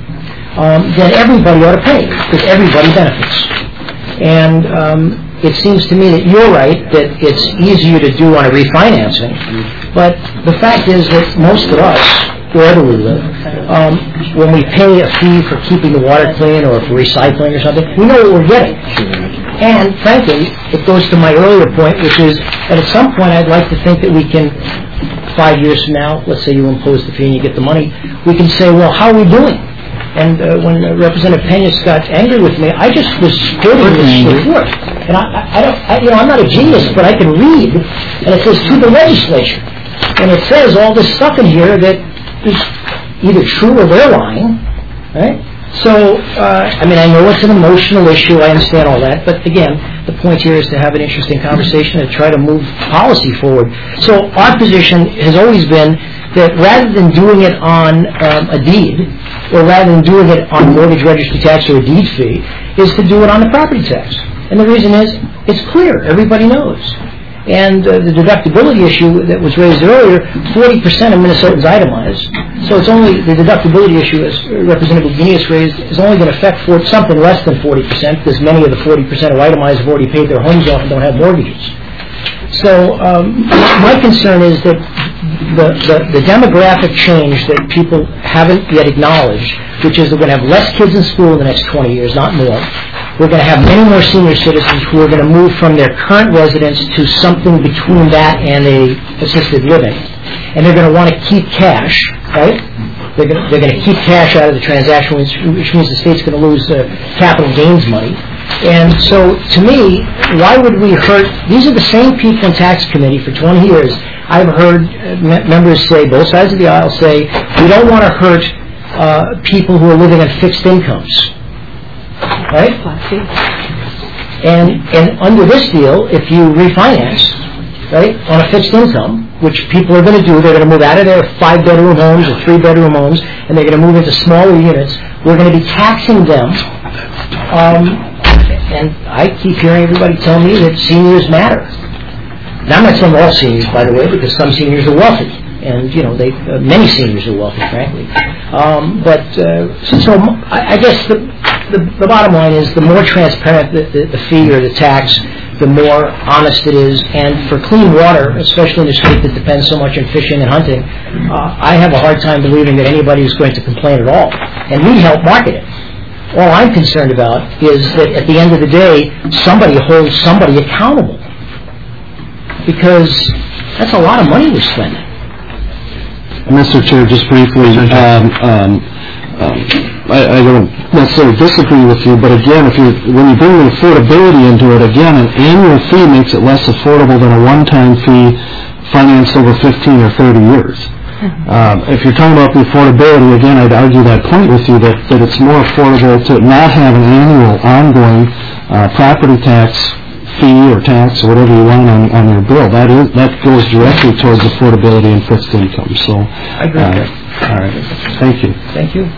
um, then everybody ought to pay, because everybody benefits. And um, it seems to me that you're right, that it's easier to do on a refinancing, but the fact is that most of us, wherever we live, um, when we pay a fee for keeping the water clean or for recycling or something, we know what we're getting. And frankly, it goes to my earlier point, which is that at some point I'd like to think that we can, five years from now, let's say you impose the fee and you get the money, we can say, well, how are we doing? And uh, when uh, Representative Pena got angry with me, I just was quoting this report. And I, I, I don't, I, you know, I'm not a genius, but I can read, and it says to the legislature. And it says all this stuff in here that is either true or they're lying, right? So, uh, I mean, I know it's an emotional issue, I understand all that, but again, the point here is to have an interesting conversation and try to move policy forward. So our position has always been that rather than doing it on um, a deed, or rather than doing it on mortgage registry tax or a deed fee, is to do it on the property tax. And the reason is, it's clear, everybody knows. And uh, the deductibility issue that was raised earlier, forty percent of Minnesotans itemize. So it's only, the deductibility issue, as Representative Guinness raised, is only going to affect for, something less than forty percent, because many of the forty percent who itemize have already paid their homes off and don't have mortgages. So um, my concern is that the, the, the demographic change that people haven't yet acknowledged, which is that we're going to have less kids in school in the next twenty years, not more. We're going to have many more senior citizens who are going to move from their current residence to something between that and a assisted living. And they're going to want to keep cash, right? They're going to, they're going to keep cash out of the transaction, which, which means the state's going to lose uh, capital gains money. And so, to me, why would we hurt... These are the same people in tax committee for twenty years. I've heard uh, me- members say, both sides of the aisle say, we don't want to hurt uh, people who are living on fixed incomes. Right? And and under this deal, if you refinance, right, on a fixed income, which people are going to do, they're going to move out of their five-bedroom homes or three-bedroom homes, and they're going to move into smaller units. We're going to be taxing them. Um, and I keep hearing everybody tell me that seniors matter. Now, I'm not saying all seniors, by the way, because some seniors are wealthy. And, you know, they, uh, many seniors are wealthy, frankly. Um, but, uh, so, so I, I guess the, the the bottom line is the more transparent the, the, the fee or the tax, the more honest it is. And for clean water, especially in a state that depends so much on fishing and hunting, uh, I have a hard time believing that anybody is going to complain at all. And we help market it. All I'm concerned about is that at the end of the day, somebody holds somebody accountable. Because that's a lot of money we're spending. Mister Chair, just briefly, um, um, um, I, I don't necessarily disagree with you, but again, if you when you bring the affordability into it, again, an annual fee makes it less affordable than a one-time fee financed over fifteen or thirty years. Um, if you're talking about the affordability, again, I'd argue that point with you, that, that it's more affordable to not have an annual, ongoing uh, property tax fee or tax or whatever you want on, on your bill. That is that goes directly towards affordability and fixed income. So, I agree with that. All right. Thank you. Thank you.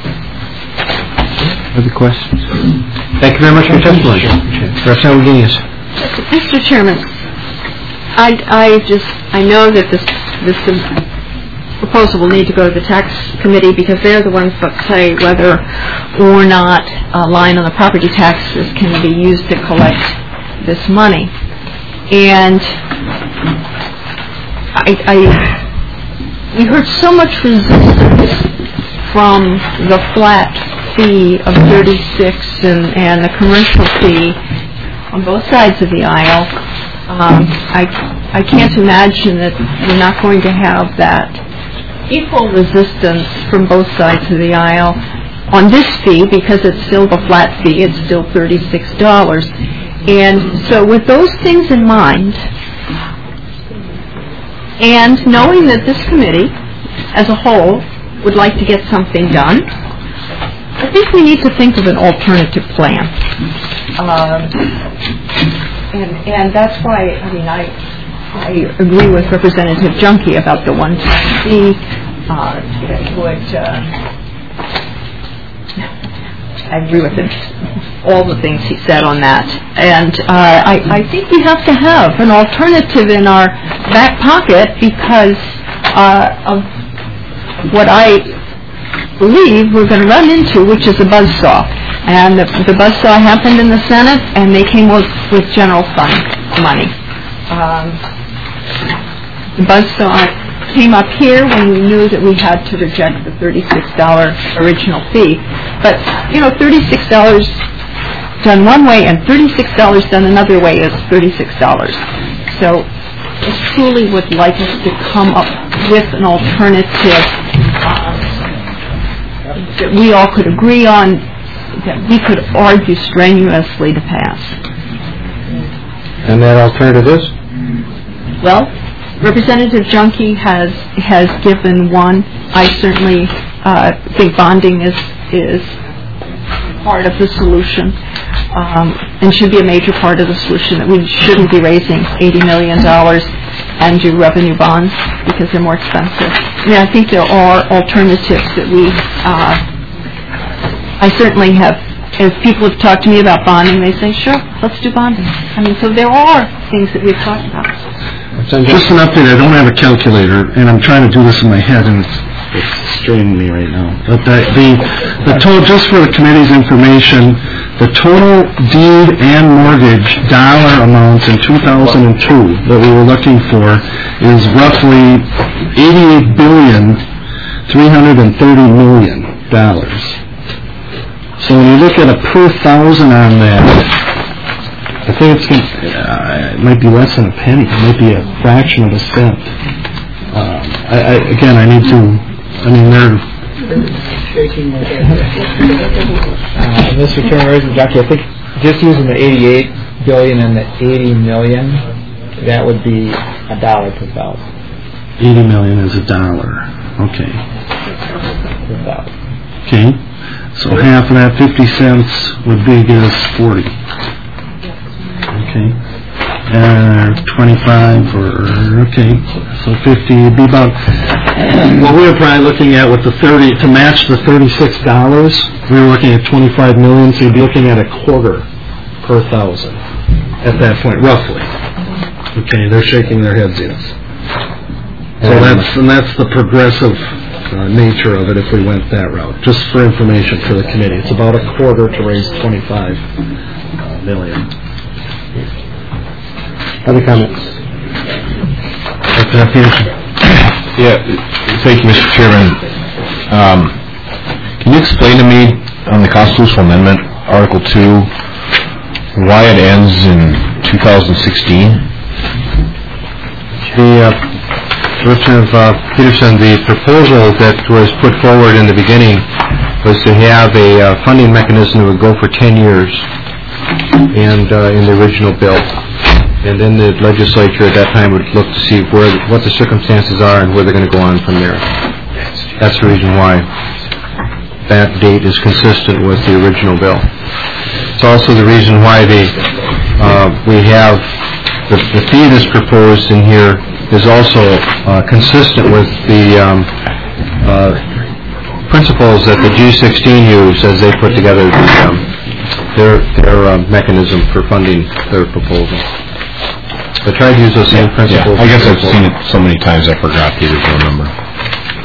Other questions? Thank you very much for your testimony. Representative Guinness. Mister Chairman, I, I just, I know that this, this proposal will need to go to the tax committee because they're the ones that say whether or not a line on the property taxes can be used to collect this money. And I, I we heard so much resistance from the flat fee of thirty-six and, and the commercial fee on both sides of the aisle. Um, I, I can't imagine that we're not going to have that equal resistance from both sides of the aisle on this fee because it's still the flat fee, it's still thirty-six dollars. And so with those things in mind, and knowing that this committee as a whole would like to get something done, I think we need to think of an alternative plan. Um, and, and that's why, I mean, I, I agree with Representative Junkie about the one-time fee. Uh, it would, uh, I agree with him, all the things he said on that. And uh, I, I think we have to have an alternative in our back pocket because uh, of what I believe we're going to run into, which is a buzzsaw. And the, the buzzsaw happened in the Senate, and they came with, with general fund money. Um, the buzzsaw came up here when we knew that we had to reject the thirty-six dollars original fee. But, you know, thirty-six dollars done one way and thirty-six dollars done another way is thirty-six dollars. So I truly would like us to come up with an alternative uh, that we all could agree on, that we could argue strenuously to pass. And that alternative is? Well, Representative Junkie has has given one. I certainly uh, think bonding is is part of the solution, um, and should be a major part of the solution. That we shouldn't be raising eighty million dollars and do revenue bonds because they're more expensive. I mean, I think there are alternatives that we. Uh, I certainly have. As people have talked to me about bonding, they say, "Sure, let's do bonding." I mean, so there are things that we've talked about. Just an update, I don't have a calculator, and I'm trying to do this in my head, and it's, it's straining me right now. But the, the, the total, just for the committee's information, the total deed and mortgage dollar amounts in two thousand two that we were looking for is roughly eighty-eight billion, three hundred thirty million dollars. So when you look at a per thousand on that, I think it's going uh, it might be less than a penny. It might be a fraction of a cent. Um, I, I, again, I need to. I mean, they're. uh, Mister Chairman, Representative Junkie, I think just using the eighty-eight billion and the eighty million, that would be a dollar per thousand. Eighty million is a dollar. Okay. Per thousand. Okay. So half of that, fifty cents, would be as forty. Okay. Uh, twenty-five or, okay, so fifty would be about, what we were probably looking at with the thirty, to match the thirty-six dollars, we were looking at twenty-five million, so you'd be looking at a quarter per thousand at that point, roughly. Okay, they're shaking their heads, yes. So that's, and that's the progressive uh, nature of it if we went that route, just for information for the committee. It's about a quarter to raise twenty-five uh, million. Other comments? Yeah, thank you, Mister Chairman. Um, can you explain to me on the constitutional amendment, Article two, why it ends in two thousand sixteen? The uh, Representative uh, Peterson, the proposal that was put forward in the beginning was to have a uh, funding mechanism that would go for ten years, and uh, in the original bill. And then the legislature at that time would look to see where, what the circumstances are and where they're going to go on from there. That's the reason why that date is consistent with the original bill. It's also the reason why they, uh, we have the, the fee that's proposed in here is also uh, consistent with the um, uh, principles that the G sixteen used as they put together the, um, their, their uh, mechanism for funding their proposal. I tried to use those same principles. Yeah, I guess I've seen it so many times I forgot the original number.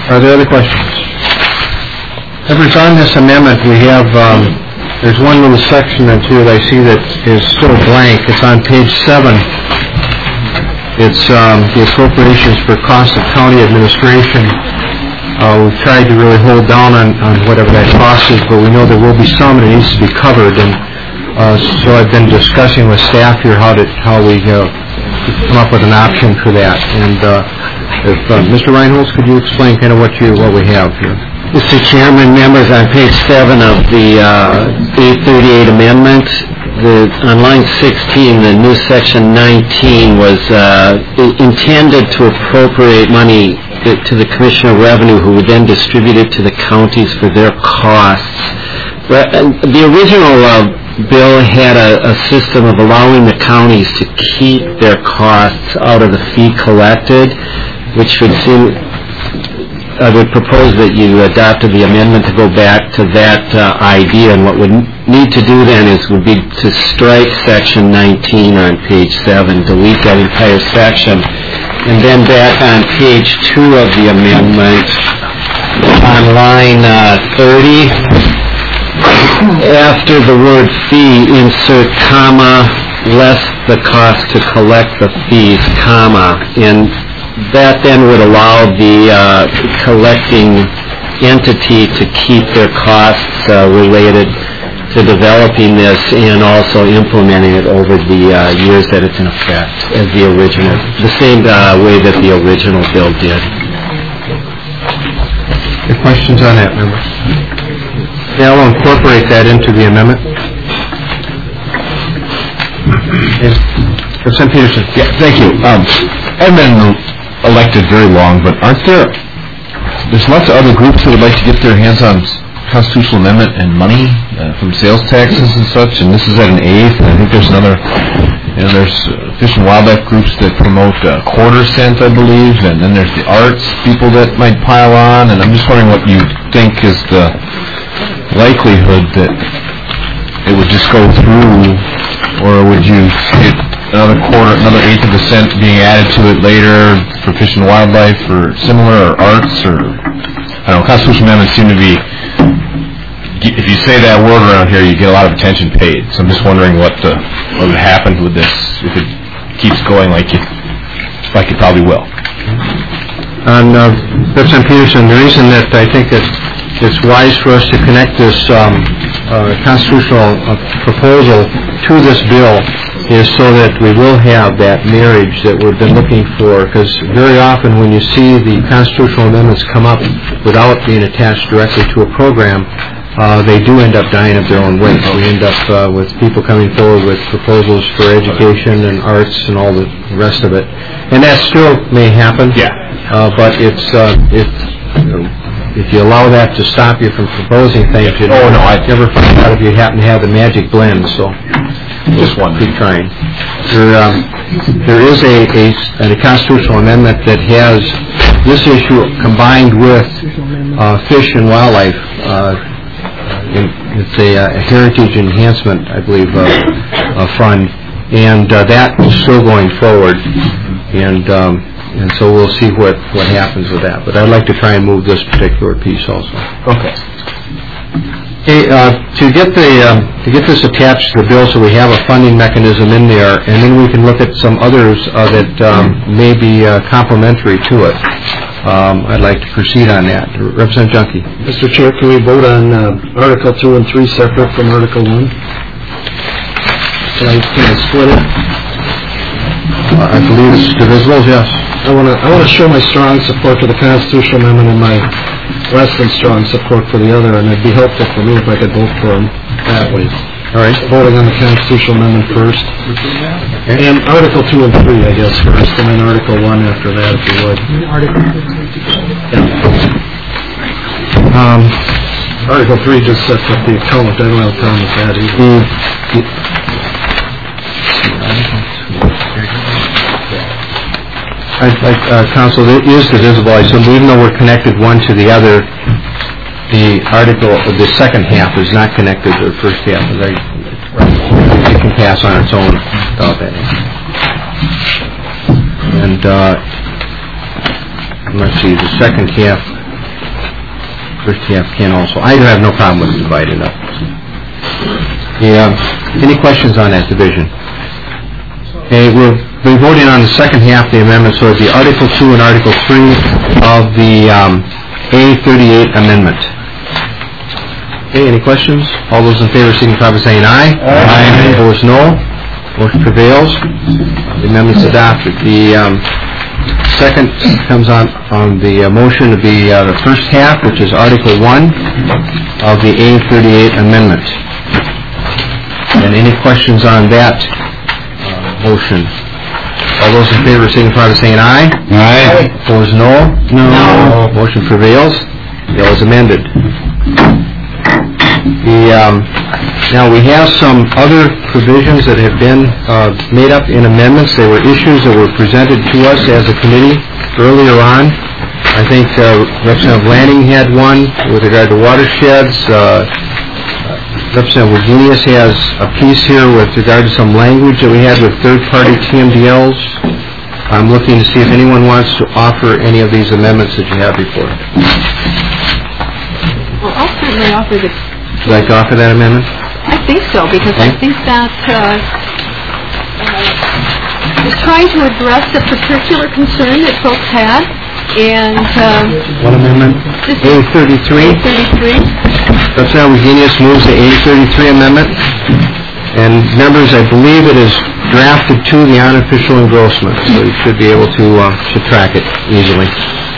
Are there other questions? Members, on this amendment, we have, um, there's one little section or two that I see that is still blank. It's on page seven. It's um, the appropriations for cost of county administration. Uh, we've tried to really hold down on, on whatever that cost is, but we know there will be some that needs to be covered. And uh, so I've been discussing with staff here how to how we uh, come up with an option for that. And uh, if uh, Mister Reinholz, could you explain kind of what you what we have here? Mister Chairman, members, on page seven of the uh, eight thirty-eight amendment, the, on line sixteen, the new section nineteen was uh, intended to appropriate money to the Commissioner of Revenue, who would then distribute it to the counties for their costs. But, uh, the original uh, bill had a, a system of allowing the counties to keep their costs out of the fee collected, which would seem, I would propose that you adopted the amendment to go back to that uh, idea, and what we need to do then is would be to strike section nineteen on page seven, delete that entire section, and then back on page two of the amendment, on line uh, thirty, after the word fee, insert comma, less the cost to collect the fees, comma, and that then would allow the uh, collecting entity to keep their costs uh, related to developing this and also implementing it over the uh, years that it's in effect as the original, the same uh, way that the original bill did. Any questions on that, members? Yeah, I'll incorporate that into the amendment. Representative Peterson. Yeah, thank you. Um, I've been elected very long, but aren't there, there's lots of other groups that would like to get their hands on constitutional amendment and money uh, from sales taxes and such, and this is at an eighth, and I think there's another, you know, there's uh, fish and wildlife groups that promote uh, quarter cent, I believe, and then there's the arts people that might pile on, and I'm just wondering what you think is the likelihood that it would just go through, or would you get another quarter, another eighth of a cent being added to it later for fish and wildlife or similar, or arts, or, I don't know, constitutional amendments seem to be, if you say that word around here, you get a lot of attention paid. So I'm just wondering what the, what would happen with this if it keeps going like it, like it probably will. On uh, Representative Peterson, the reason that I think that it's wise for us to connect this um, uh, constitutional uh, proposal to this bill is so that we will have that marriage that we've been looking for, because very often when you see the constitutional amendments come up without being attached directly to a program, uh, they do end up dying of their own weight. We end up uh, with people coming forward with proposals for education and arts and all the rest of it. And that still may happen, yeah. uh, but it's, uh, it's you know, if you allow that to stop you from proposing things, you'd oh, no, I'd never find out if you happen to have the magic blend, so just one. Keep trying. There, um, there is a, a, a constitutional amendment that has this issue combined with uh, fish and wildlife. Uh, it's a, a heritage enhancement, I believe, uh, uh, fund, and uh, that is still going forward, and um, and so we'll see what, what happens with that. But I'd like to try and move this particular piece also. Okay. Hey, uh, to get the um, to get this attached to the bill, so we have a funding mechanism in there, and then we can look at some others uh, that um, may be uh, complementary to it. Um, I'd like to proceed on that. Representative Junkie. Mister Chair, can we vote on uh, Article two and three separate from Article one? Can I, can I split it? Uh, I believe it's divisible. Yes. I want to I want to show my strong support for the constitutional amendment and my less than strong support for the other, and it'd be helpful for me if I could vote for them that way. All right. Voting on the constitutional amendment first. Okay. And Article two and three, I guess, first, and then Article one after that, if you would. Yeah. Um, Article three just sets up the account. I don't have a problem with that either. Mm. I, I, uh, Council, it is divisible. So even though we're connected one to the other, the article, the second half is not connected to the first half. Right? It can pass on its own without that. And uh, let's see, the second half First half can also. I have no problem with dividing up. Yeah. Any questions on that division? Okay, we'll be voting on the second half of the amendment, so it'll be Article two and Article three of the um, A thirty-eight amendment. Okay, any questions? All those in favor signify by saying aye. Aye. Opposed, no. Motion prevails. The amendment's adopted. The um, second comes on on the uh, motion to be uh, the first half, which is Article one of the A thirty-eight amendment. And any questions on that uh, motion? All those in favor signify by saying aye. Aye. Opposed, no. No. Motion prevails. The bill is amended. The, um, now we have some other provisions that have been uh, made up in amendments. They were issues that were presented to us as a committee earlier on. I think uh, Representative Lanning had one with regard to watersheds. Uh, Representative Wagenius has a piece here with regard to some language that we had with third-party T M D Ls. I'm looking to see if anyone wants to offer any of these amendments that you have before. Well, I'll certainly offer the... Would you like to offer that amendment? I think so, because I think that uh, uh, is trying to address a particular concern that folks had, and... Um, what amendment? A thirty-three. A thirty-three. Representative Wagenius moves the A thirty-three amendment. And members, I believe it is drafted to the unofficial engrossment, so you should be able to, uh, to track it easily.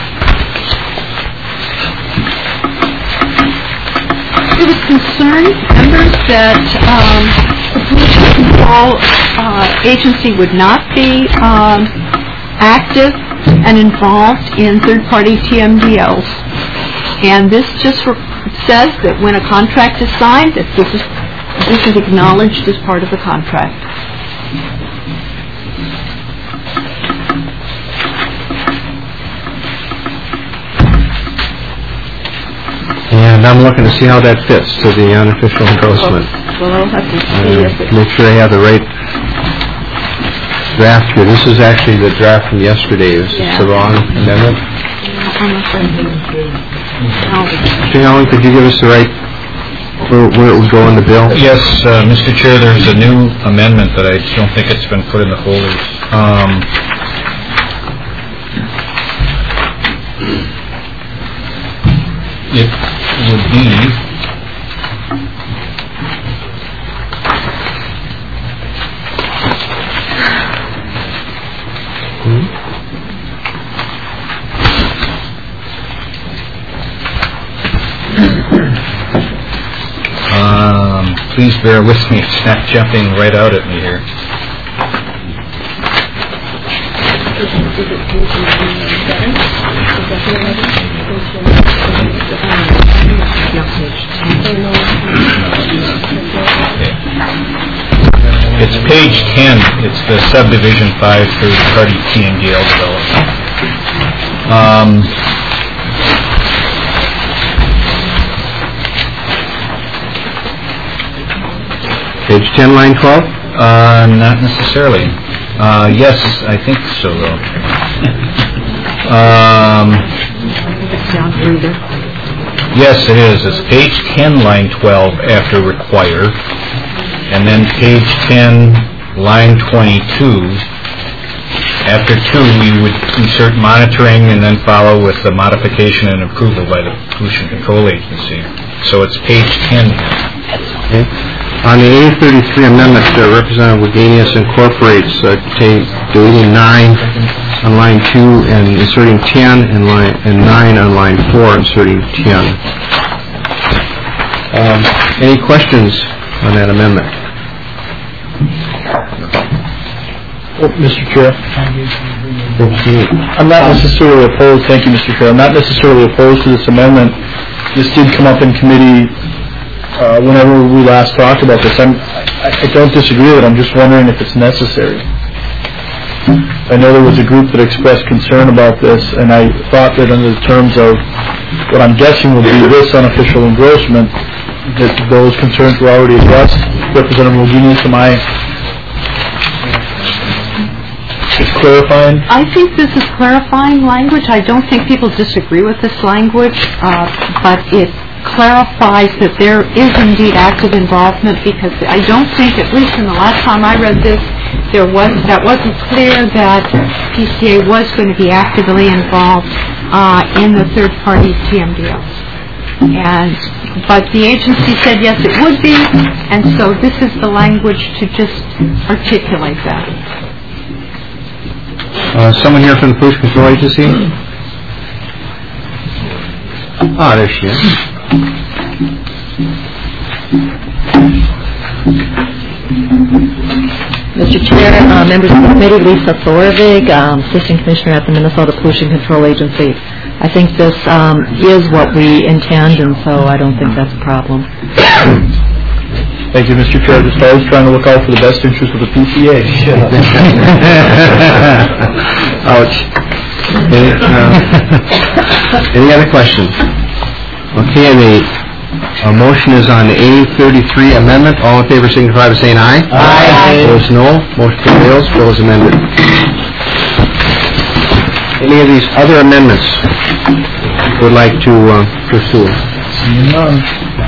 There was concern, members, that um, the pollution control uh, agency would not be um, active and involved in third-party T M D Ls. And this just re- says that when a contract is signed, that this is this is acknowledged as part of the contract. And I'm looking to see how that fits to the unofficial engrossment. Well, I'll have to see if it... Make sure I have the right draft here. This is actually the draft from yesterday. This Yeah. is the wrong amendment. I'm afraid. No. Mister Allen, could you give us the right, where, where it would go in the bill? Yes, uh, Mister Chair, there's a new amendment that I don't think it's been put in the folders. Um, it would be Um, please bear with me. It's not jumping right out at me here. It's page ten. It's the subdivision five third-party T M D L development. Um, Page ten, line twelve? Uh, not necessarily. Uh, yes, I think so, though. um, It's down further. yes, it is. It's page ten, line twelve, after require. And then page ten, line twenty-two. After two, we would insert monitoring and then follow with the modification and approval by the Pollution Control Agency. So it's page ten. Okay. On the A thirty-three amendment, uh, Representative Wagenius incorporates uh, ta- deleting nine on line two and inserting ten and line and nine on line four, inserting ten. Um, any questions on that amendment? Well, Mister Chair, I'm not necessarily opposed. Thank you, Mister Chair. I'm not necessarily opposed to this amendment. This did come up in committee. Uh, whenever we last talked about this, I'm, I, I don't disagree with it. I'm just wondering if it's necessary. I know there was a group that expressed concern about this, and I thought that under the terms of what I'm guessing would be this unofficial engrossment, that those concerns were already addressed. Representative Wagenius, am I It's clarifying? I think this is clarifying language. I don't think people disagree with this language, uh, but it clarifies that there is indeed active involvement, because I don't think, at least in the last time I read this, there was that wasn't clear that P C A was going to be actively involved uh, in the third-party T M D Os. And but the agency said yes, it would be, and so this is the language to just articulate that. Uh, someone here from the Pollution Control Agency? Ah, there she is. Mister Chair, uh, members of the committee, Lisa Thorvig, um, Assistant Commissioner at the Minnesota Pollution Control Agency. I think this um, is what we intend, and so I don't think that's a problem. Thank you, Mister Chair. Just always trying to look out for the best interest of the P C A. Ouch. Any, uh, any other questions? Okay, the uh, motion is on the A thirty-three amendment. All in favor signify by saying aye. Aye. Opposed, no. Motion prevails. Bill is amended. Any of these other amendments you would like to uh, pursue? None.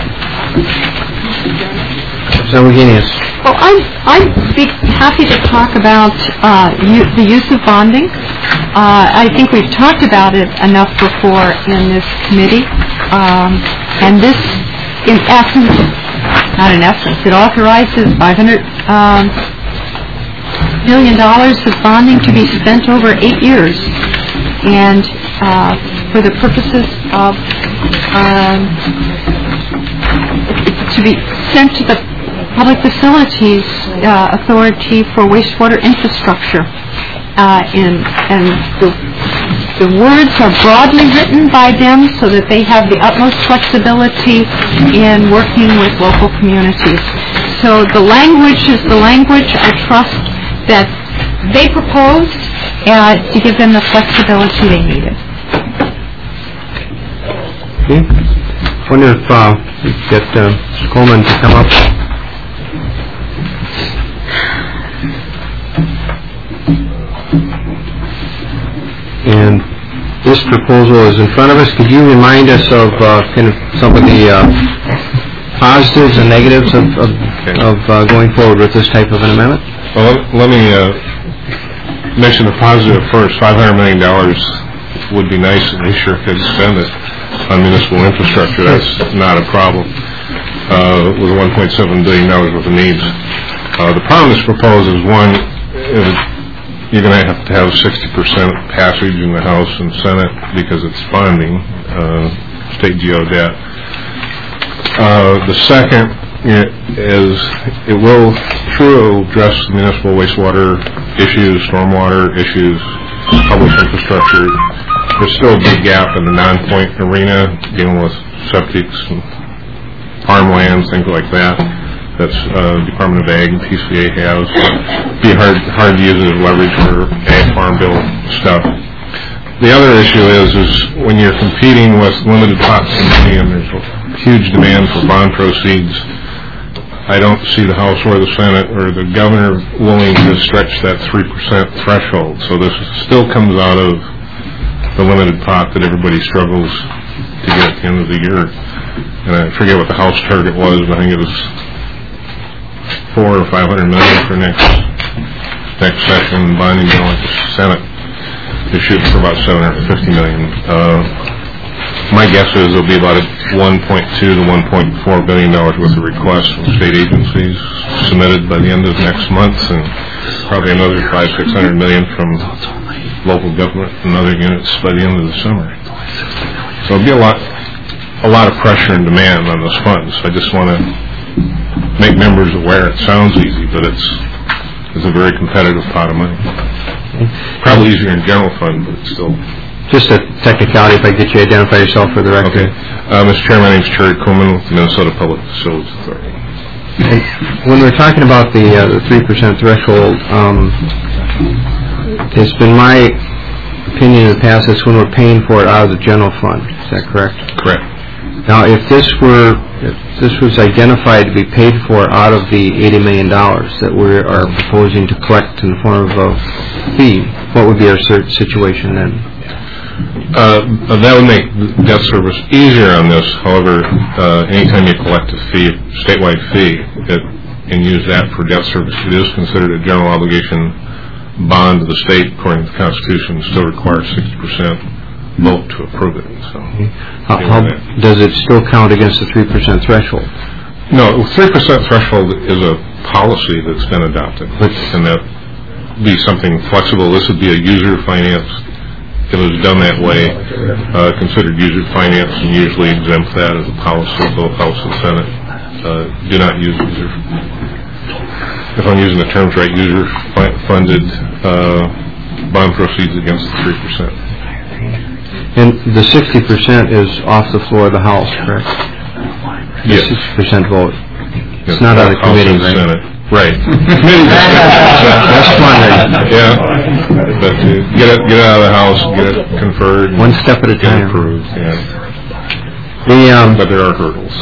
Representative Wagenius. Well, I'm, I'd be happy to talk about uh, u- the use of bonding. Uh, I think we've talked about it enough before in this committee. Um, and this, in essence, not in essence, it authorizes five hundred um, million dollars of bonding to be spent over eight years. And uh, for the purposes of um, to be sent to the Public Facilities uh, Authority for Wastewater Infrastructure. Uh, in, and the, the words are broadly written by them so that they have the utmost flexibility in working with local communities. So the language is the language, I trust, that they proposed uh, to give them the flexibility they needed. Okay. I wonder if uh, we could get uh, Mister Coleman to come up. And this proposal is in front of us. Could you remind us of uh, kind of some of the uh, positives and negatives of, of, Okay. of uh, going forward with this type of an amendment? Well, let, let me uh, mention the positive first. five hundred million dollars would be nice, and they sure could spend it on municipal infrastructure. That's not a problem uh, with one point seven billion dollars worth of needs. Uh, the problem that's proposed is, one, uh, you're going to have to have sixty percent passage in the House and Senate because it's bonding, uh, state G O debt. Uh, the second is it will true address the municipal wastewater issues, stormwater issues, public infrastructure. There's still a big gap in the non-point arena dealing with septics and farmlands, things like that. That's uh, Department of Ag and P C A has. Be hard hard to use as leverage for ag farm bill stuff. The other issue is is when you're competing with limited pots of money and there's a huge demand for bond proceeds, I don't see the House or the Senate or the governor willing to stretch that three percent threshold. So this still comes out of the limited pot that everybody struggles to get at the end of the year. And I forget what the House target was, but I think it was four or five hundred million for next next session. Binding bill at the Senate is shooting for about seven hundred fifty million. Uh, my guess is there'll be about a one point two to one point four billion dollars worth of requests from state agencies submitted by the end of next month, and probably another five six hundred million from local government and other units by the end of the summer. So it'll be a lot a lot of pressure and demand on those funds. I just want to make members aware. It sounds easy, but it's it's a very competitive pot of money. Probably easier in general fund, but it's still. Just a technicality, if I get you to identify yourself for the record. Okay. Uh, Mister Chair, my name is Terry Kuhlman with the Minnesota Public Facilities Authority. And when we're talking about the uh, the three percent threshold, um, it's been my opinion in the past that's when we're paying for it out of the general fund. Is that correct? Correct. Now, if this were, if this was identified to be paid for out of the eighty million dollars that we are proposing to collect in the form of a fee, what would be our cer- situation then? Uh, that would make debt service easier on this. However, uh, anytime you collect a fee, statewide fee, it, and use that for debt service, it is considered a general obligation bond to the state according to the Constitution. Still requires sixty percent vote to approve it. So, how, how does it still count against the three percent threshold? No, three percent threshold is a policy that's been adopted, and that would be something flexible. This would be a user finance. It was done that way, uh, considered user finance, and usually exempt that as a policy. Both House and Senate uh, do not use user. If I'm using the terms right, user-funded uh, bond proceeds against the three percent. And the sixty percent is off the floor of the House, correct? The yes. sixty percent vote. It's yes, not out of the committee, right? Senate. Right. That's fine. Yeah. But to get it, get it out of the House, get it conferred. One step at a get time. It approved. Yeah. The, um, but there are hurdles.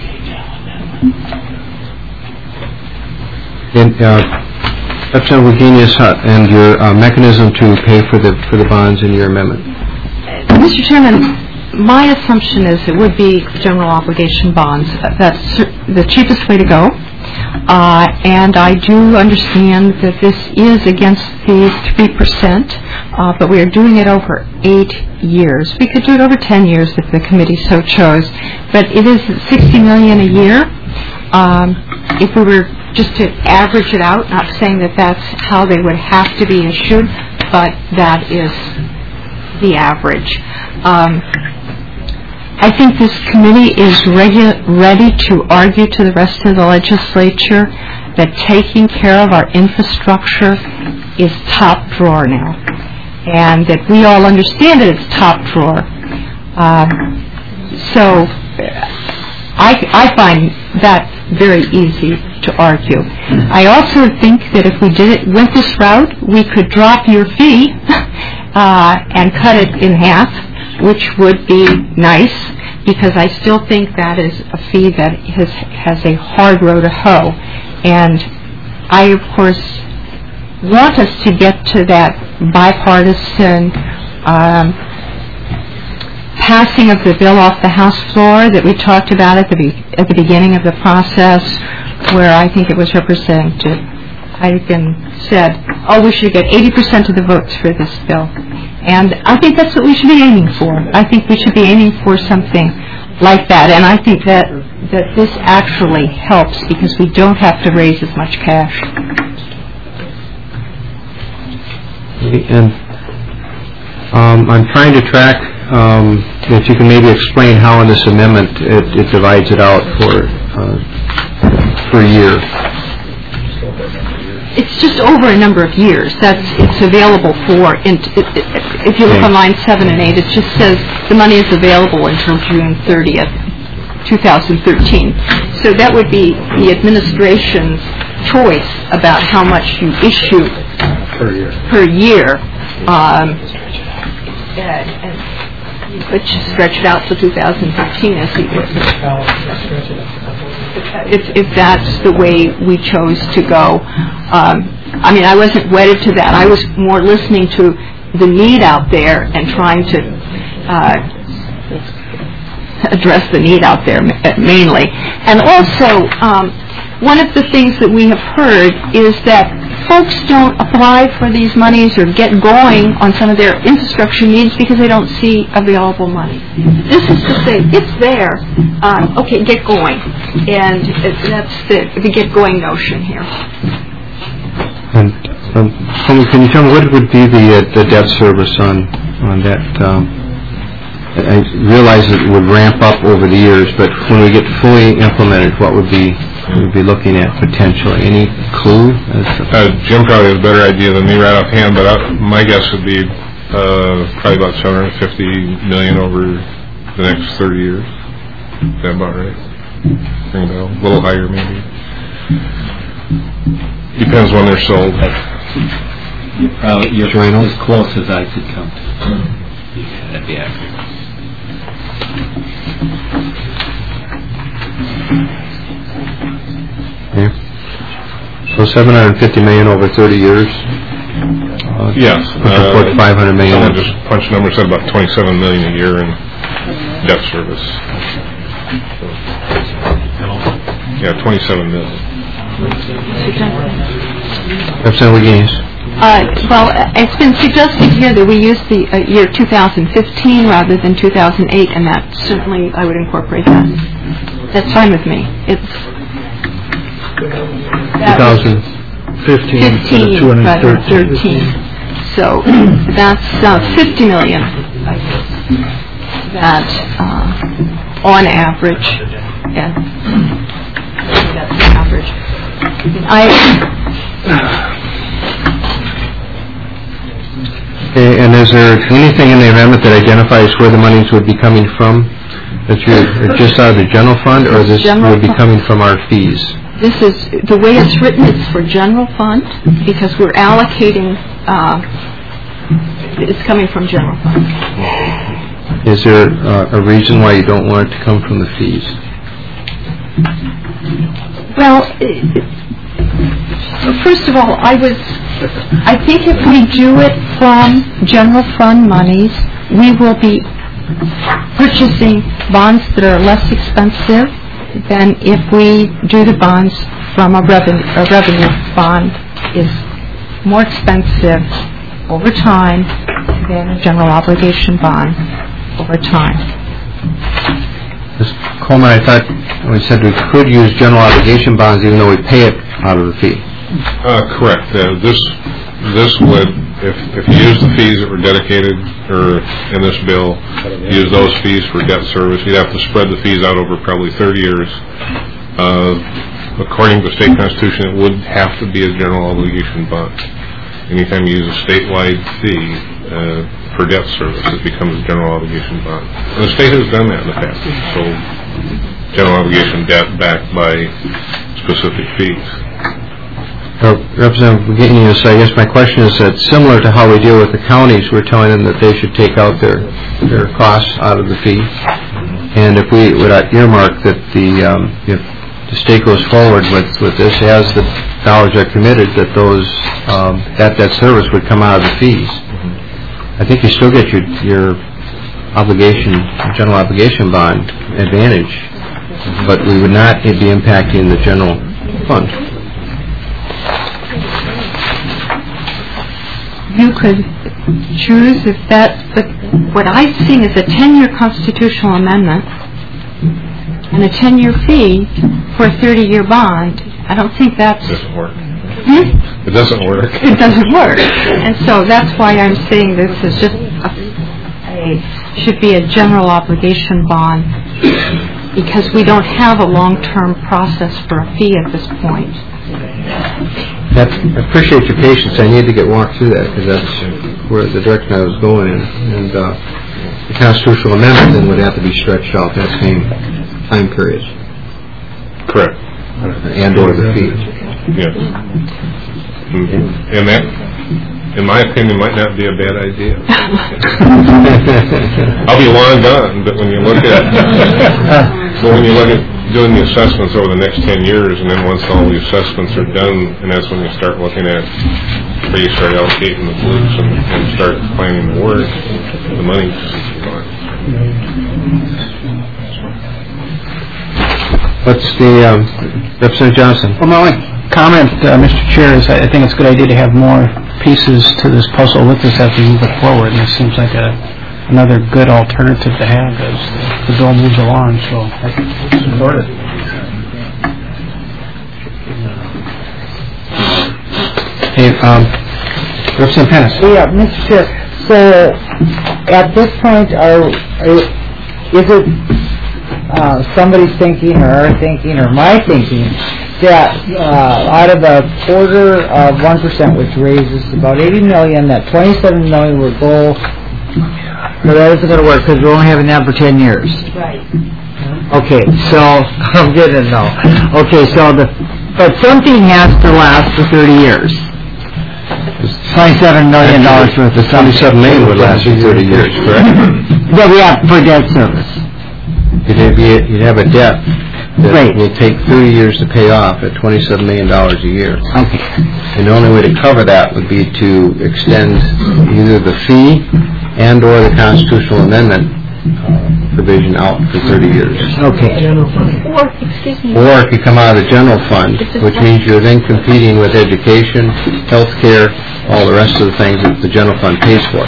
And, uh, Representative Wagenius and your uh, mechanism to pay for the for the bonds in your amendment. Mister Chairman, my assumption is it would be general obligation bonds. That's the cheapest way to go. Uh, and I do understand that this is against the three percent, uh, but we are doing it over eight years. We could do it over ten years if the committee so chose, but it is sixty million dollars a year. Um, if we were just to average it out, not saying that that's how they would have to be issued, but that is the average. Um, I think this committee is regu- ready to argue to the rest of the legislature that taking care of our infrastructure is top drawer now, and that we all understand that it's top drawer. Um, so I, I find that very easy to argue. I also think that if we did it, went this route, we could drop your fee uh, and cut it in half, which would be nice, because I still think that is a fee that has, has a hard row to hoe. And I, of course, want us to get to that bipartisan um, passing of the bill off the House floor that we talked about at the be- at the beginning of the process, where I think it was Representative Heidecken said, oh, we should get eighty percent of the votes for this bill. And I think that's what we should be aiming for. I think we should be aiming for something like that. And I think that, that this actually helps because we don't have to raise as much cash. And um, I'm trying to track um, if you can maybe explain how in this amendment it, it divides it out for uh, per year. It's just over a number of years. That's it's available for. In, it, it, if you look okay. on line seven and eight, it just says the money is available until June thirtieth, twenty thirteen. So that would be the administration's choice about how much you issue per year. Per year, um, and, and you could just stretch it out to two thousand fifteen as you would. If, if that's the way we chose to go. Um, I mean, I wasn't wedded to that. I was more listening to the need out there and trying to uh, address the need out there mainly. And also, um, one of the things that we have heard is that folks don't apply for these monies or get going on some of their infrastructure needs because they don't see available money. This is to say, it's there. Um, okay, get going. And it, that's the, the get going notion here. And um, can, you, can you tell me what would be the uh, the debt service on on that? Um, I realize it would ramp up over the years, but when we get fully implemented, what would be we'd be looking at potentially? Any clue? Uh, Jim probably has a better idea than me right offhand, but I, my guess would be uh, probably about seven hundred fifty million over the next thirty years. Is that about right? Ring a bell. A little higher, maybe. Depends when they're sold. You're probably you're Journal? as close as I could come to. That'd be accurate. So seven hundred fifty million over thirty years? Uh, Yes. Report five hundred million. Someone just punched numbers, said about twenty-seven million a year in debt service. So, yeah, twenty-seven million. Representative Guinness. Uh, well, it's been suggested here that we use the uh, year two thousand fifteen rather than two thousand eight, and that certainly I would incorporate that. That's fine with me. It's twenty fifteen, fifteen rather than thirteen. So that's uh, fifty million. That uh, on average, yeah, that's the average. I. Okay, and is there anything in the amendment that identifies where the monies would be coming from? That you're just out of the general fund, or this General would be fund. coming from our fees? This is, the way it's written, it's for general fund, because we're allocating, uh, it's coming from general fund. Is there uh, a reason why you don't want it to come from the fees? Well, it, first of all, I was, I think if we do it from general fund monies, we will be purchasing bonds that are less expensive than if we do the bonds from a revenue, a revenue bond is more expensive over time than a general obligation bond over time. Miz Coleman, I thought we said we could use general obligation bonds even though we pay it out of the fee. Uh, correct. Uh, this this would, if if you use the fees that were dedicated or in this bill, use those fees for debt service, you'd have to spread the fees out over probably thirty years. Uh, according to the state constitution, it would have to be a general obligation bond. Anytime you use a statewide fee uh, for debt service, it becomes a general obligation bond. And the state has done that in the past. So, general obligation debt backed by specific fees. Uh, Representative McGinnis, I guess my question is that similar to how we deal with the counties, we're telling them that they should take out their their costs out of the fee. And if we would earmark that the um, if the state goes forward with, with this, as the dollars are committed, that those um, that that service would come out of the fees. Mm-hmm. I think you still get your your obligation, general obligation bond advantage, mm-hmm. but we would not be impacting the general fund. You could choose if that, but what I've seen is a ten-year constitutional amendment and a ten-year fee for a thirty-year bond. I don't think that's... It doesn't work. Hmm? It doesn't work. It doesn't work. And so that's why I'm saying this is just a, a should be a general obligation bond, because we don't have a long-term process for a fee at this point. That, I appreciate your patience. I need to get walked through that because that's where the direction I was going in. And uh, the constitutional amendment then would have to be stretched out that same time period. Correct. And or the fee. Yes. And that, in my opinion, might not be a bad idea. I'll be long gone, but when you look at, but when you look at doing the assessments over the next ten years, and then once all the assessments are done, and that's when you start looking at where you start allocating the groups and, and start planning the work, the money's gone. What's the um, Representative Johnson? Well, my only comment, uh, Mister Chair, is I think it's a good idea to have more pieces to this puzzle with us as we move it forward, and it seems like a another good alternative to have as the bill moves along, so I can support it. Hey, um, Representative Pennis. Yeah, Mister Chair, so at this point, are, are is it uh, somebody's thinking or our thinking or my thinking that uh, out of a quarter of one percent, which raises about eighty million, that twenty-seven million would go... No, that isn't going to work because we're only having that for ten years. Right. Okay, so I'm getting it now. Okay, so the but something has to last for thirty years. Twenty-seven million dollars worth of twenty-seven million would last for thirty years, correct? Yeah, we have for debt service. You'd have, you'd have a debt that Right. will take thirty years to pay off at twenty-seven million dollars a year. Okay. And the only way to cover that would be to extend either the fee and/or the constitutional amendment uh, provision out for thirty years. Okay. Or, excuse me. Or if you come out of the general fund, which means you're then competing with education, health care, all the rest of the things that the general fund pays for.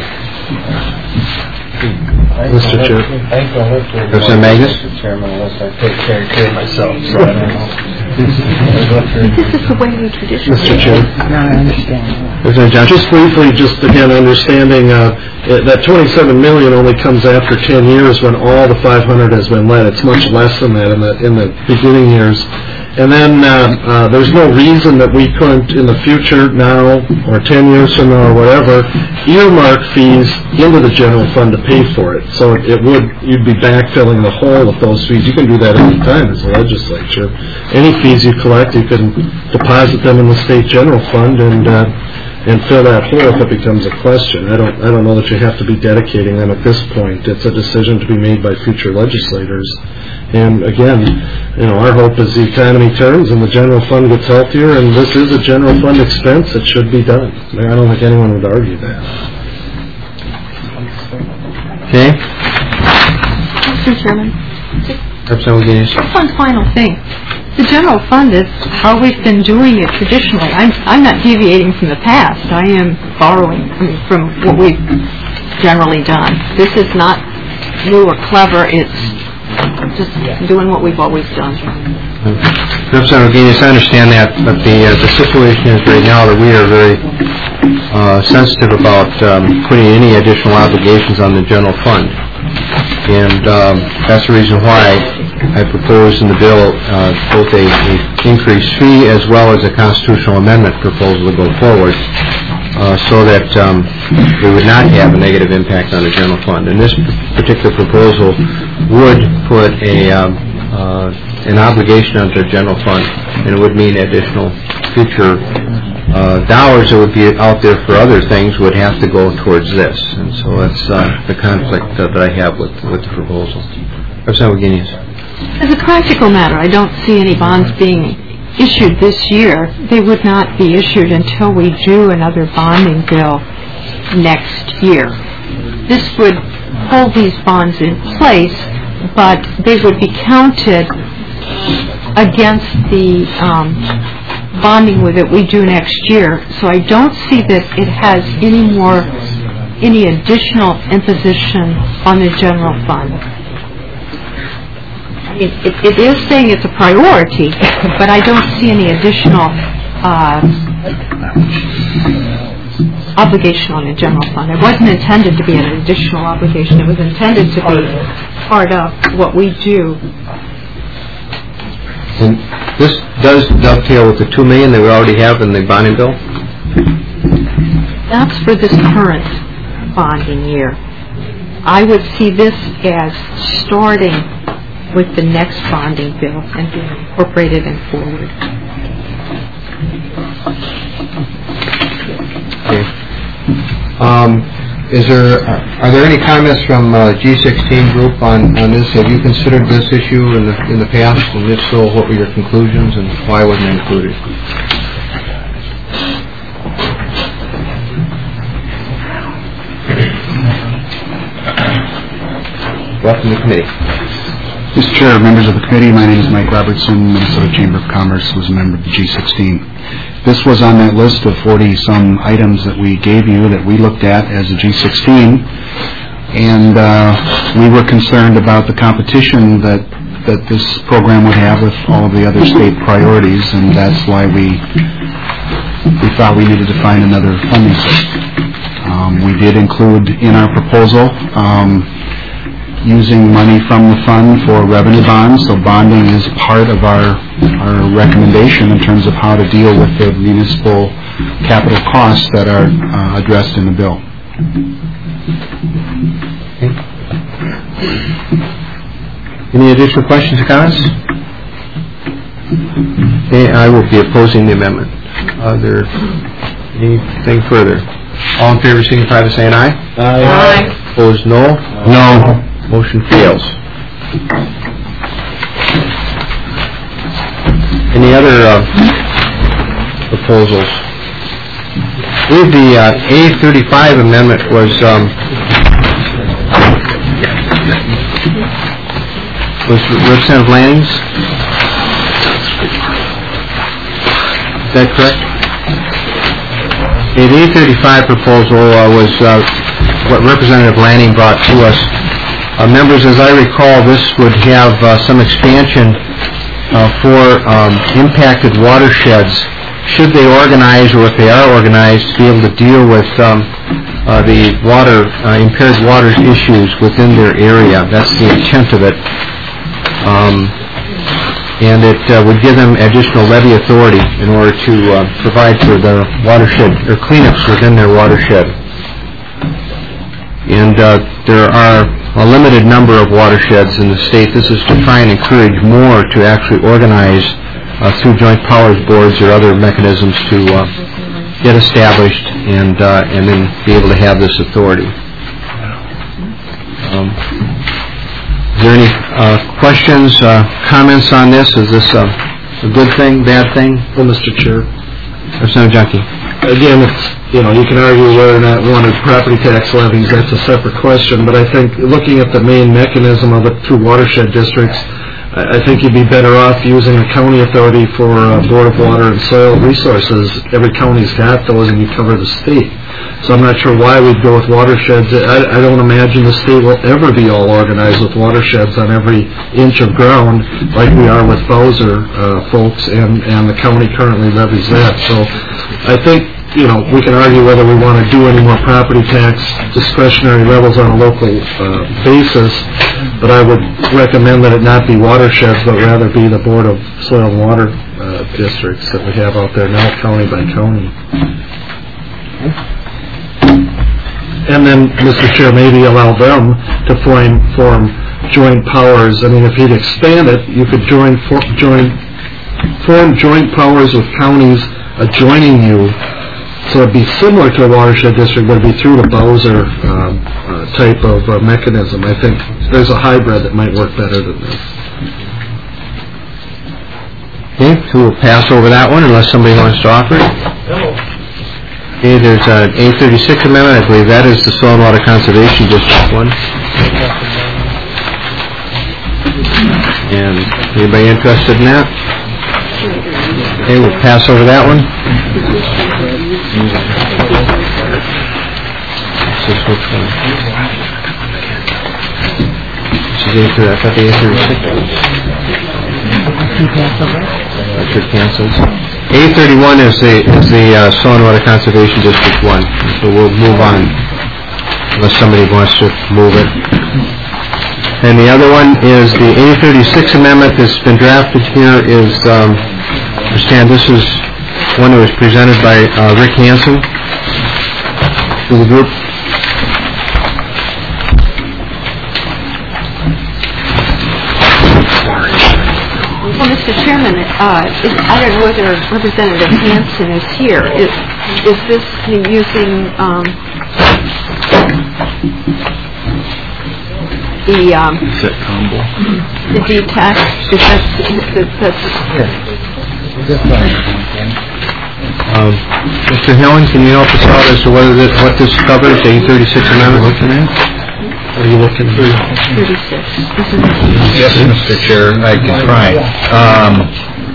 Mister Chair. Representative Magnus? Mister Chairman, unless I take care of myself, so I don't know. This is the way we traditionally... Mister Chair. No, I understand. Representative Johnson? Just briefly, just again, understanding uh, that twenty-seven million dollars only comes after ten years when all the five hundred has been let. It's much less than that in the in the beginning years. And then uh, uh, there's no reason that we couldn't, in the future now, or ten years from now, or whatever, earmark fees into the general fund to pay for it. So it, it would, you'd be backfilling the hole with those fees. You can do that any time as a legislature. Any fees you collect, you can deposit them in the state general fund and uh, and fill that hole if it becomes a question. I don't, I don't know that you have to be dedicating them at this point. It's a decision to be made by future legislators. And again, you know, our hope is the economy turns and the general fund gets healthier, and this is a general fund expense. It should be done. I don't think anyone would argue that. Okay. Mister Chairman, Representative Guinness? just one final thing. The general fund is how we've been doing it traditionally. I'm, I'm not deviating from the past. I am borrowing I mean, from what we've generally done. This is not new or clever. It's just doing what we've always done. Representative Guinness, I understand that, but the, uh, the situation is right now that we are very uh, sensitive about um, putting any additional obligations on the general fund. And um, that's the reason why I propose in the bill uh, both a, a increased fee as well as a constitutional amendment proposal to go forward uh, so that um, we would not have a negative impact on the general fund. And this particular proposal would put a um, uh, an obligation on the general fund, and it would mean additional future uh, dollars that would be out there for other things would have to go towards this. And so that's uh, the conflict uh, that I have with, with the proposal. Representative Guinness. As a practical matter, I don't see any bonds being issued this year. They would not be issued until we do another bonding bill next year. This would hold these bonds in place, but they would be counted against the um, bonding with it we do next year. So I don't see that it has any more, any additional imposition on the general fund. It, it, it is saying it's a priority, but I don't see any additional uh, obligation on the general fund. It wasn't intended to be an additional obligation. It was intended to be part of what we do. And this does dovetail with the two million dollars that we already have in the bonding bill? That's for this current bonding year. I would see this as starting with the next bonding bill and being incorporated and forward. Okay. Um, is there, are there any comments from uh, G sixteen group on, on this? Have you considered this issue in the, in the past? And if so, what were your conclusions and why wasn't it included? Welcome to the committee. Mister Chair, members of the committee, my name is Mike Robertson, Minnesota Chamber of Commerce, was a member of the G sixteen. This was on that list of forty-some items that we gave you that we looked at as a G sixteen, and uh, we were concerned about the competition that, that this program would have with all of the other state priorities, and that's why we, we thought we needed to find another funding source. Um, we did include in our proposal um, using money from the fund for revenue bonds, so bonding is part of our, our recommendation in terms of how to deal with the municipal capital costs that are uh, addressed in the bill. Okay. Any additional questions or comments? Okay, I will be opposing the amendment. Are there anything further? All in favor signify by saying aye. Aye. Aye. Opposed, no. No. Motion fails. Any other uh, proposals? I believe the uh, A thirty-five amendment was um, was Representative Lanning's. Is that correct? The A thirty-five proposal uh, was uh, what Representative Lanning brought to us. Uh, members, as I recall, this would have uh, some expansion uh, for um, impacted watersheds, should they organize, or if they are organized, to be able to deal with um, uh, the water, uh, impaired water issues within their area. That's the intent of it. Um, and it uh, would give them additional levy authority in order to uh, provide for the watershed, or cleanups within their watershed. And uh, there are a limited number of watersheds in the state. This is to try and encourage more to actually organize uh, through joint powers boards or other mechanisms to uh, get established and uh, and then be able to have this authority. Um, is there any uh, questions, uh, comments on this? Is this uh, a good thing, bad thing? Well, Mister Chair. Representative Junkie. Again, it's, you know, you can argue whether or not we wanted property tax levies. That's a separate question. But I think looking at the main mechanism of it through watershed districts, I think you'd be better off using a county authority for uh, Board of Water and Soil Resources. Every county's got those, and you cover the state. So I'm not sure why we'd go with watersheds. I, I don't imagine the state will ever be all organized with watersheds on every inch of ground like we are with Bowser uh, folks, and, and the county currently levies that. So I think, you know, we can argue whether we want to do any more property tax discretionary levels on a local uh, basis, but I would recommend that it not be watersheds, but rather be the Board of Soil and Water uh, districts that we have out there now, county by county. And then, Mister Chair, maybe allow them to form, form joint powers. I mean, if he'd expand it, you could join, for, join, form joint powers with counties adjoining you. So it'd be similar to a watershed district, but it'd be through the Bowser um, uh, type of uh, mechanism. I think there's a hybrid that might work better than this. Okay, so we'll pass over that one unless somebody wants to offer it. Okay, there's an A thirty-six amendment. I believe that is the Soil and Water Conservation District one. And anybody interested in that? Okay, we'll pass over that one. This is which one? This is A thirty-six. I thought the A thirty-six was. Richard cancels. A thirty-one is the is the uh, Soil and Water Conservation District one. So we'll move on unless somebody wants to move it. And the other one is the A thirty-six amendment that's been drafted here is, um, I understand this is one that was presented by uh, Rick Hansen to the group. Well, Mister Chairman, uh, is, I don't know whether Representative Hansen is here. Is, is this using um, the um, Is that combo? the D TAC? Is that, is that, Um, Mister Hillen, can you help us out as to whether this, what this covers, the A thirty-six amendment? Looking at? What are you looking for? thirty-six. Yes, Mister Chair, I can try. Um,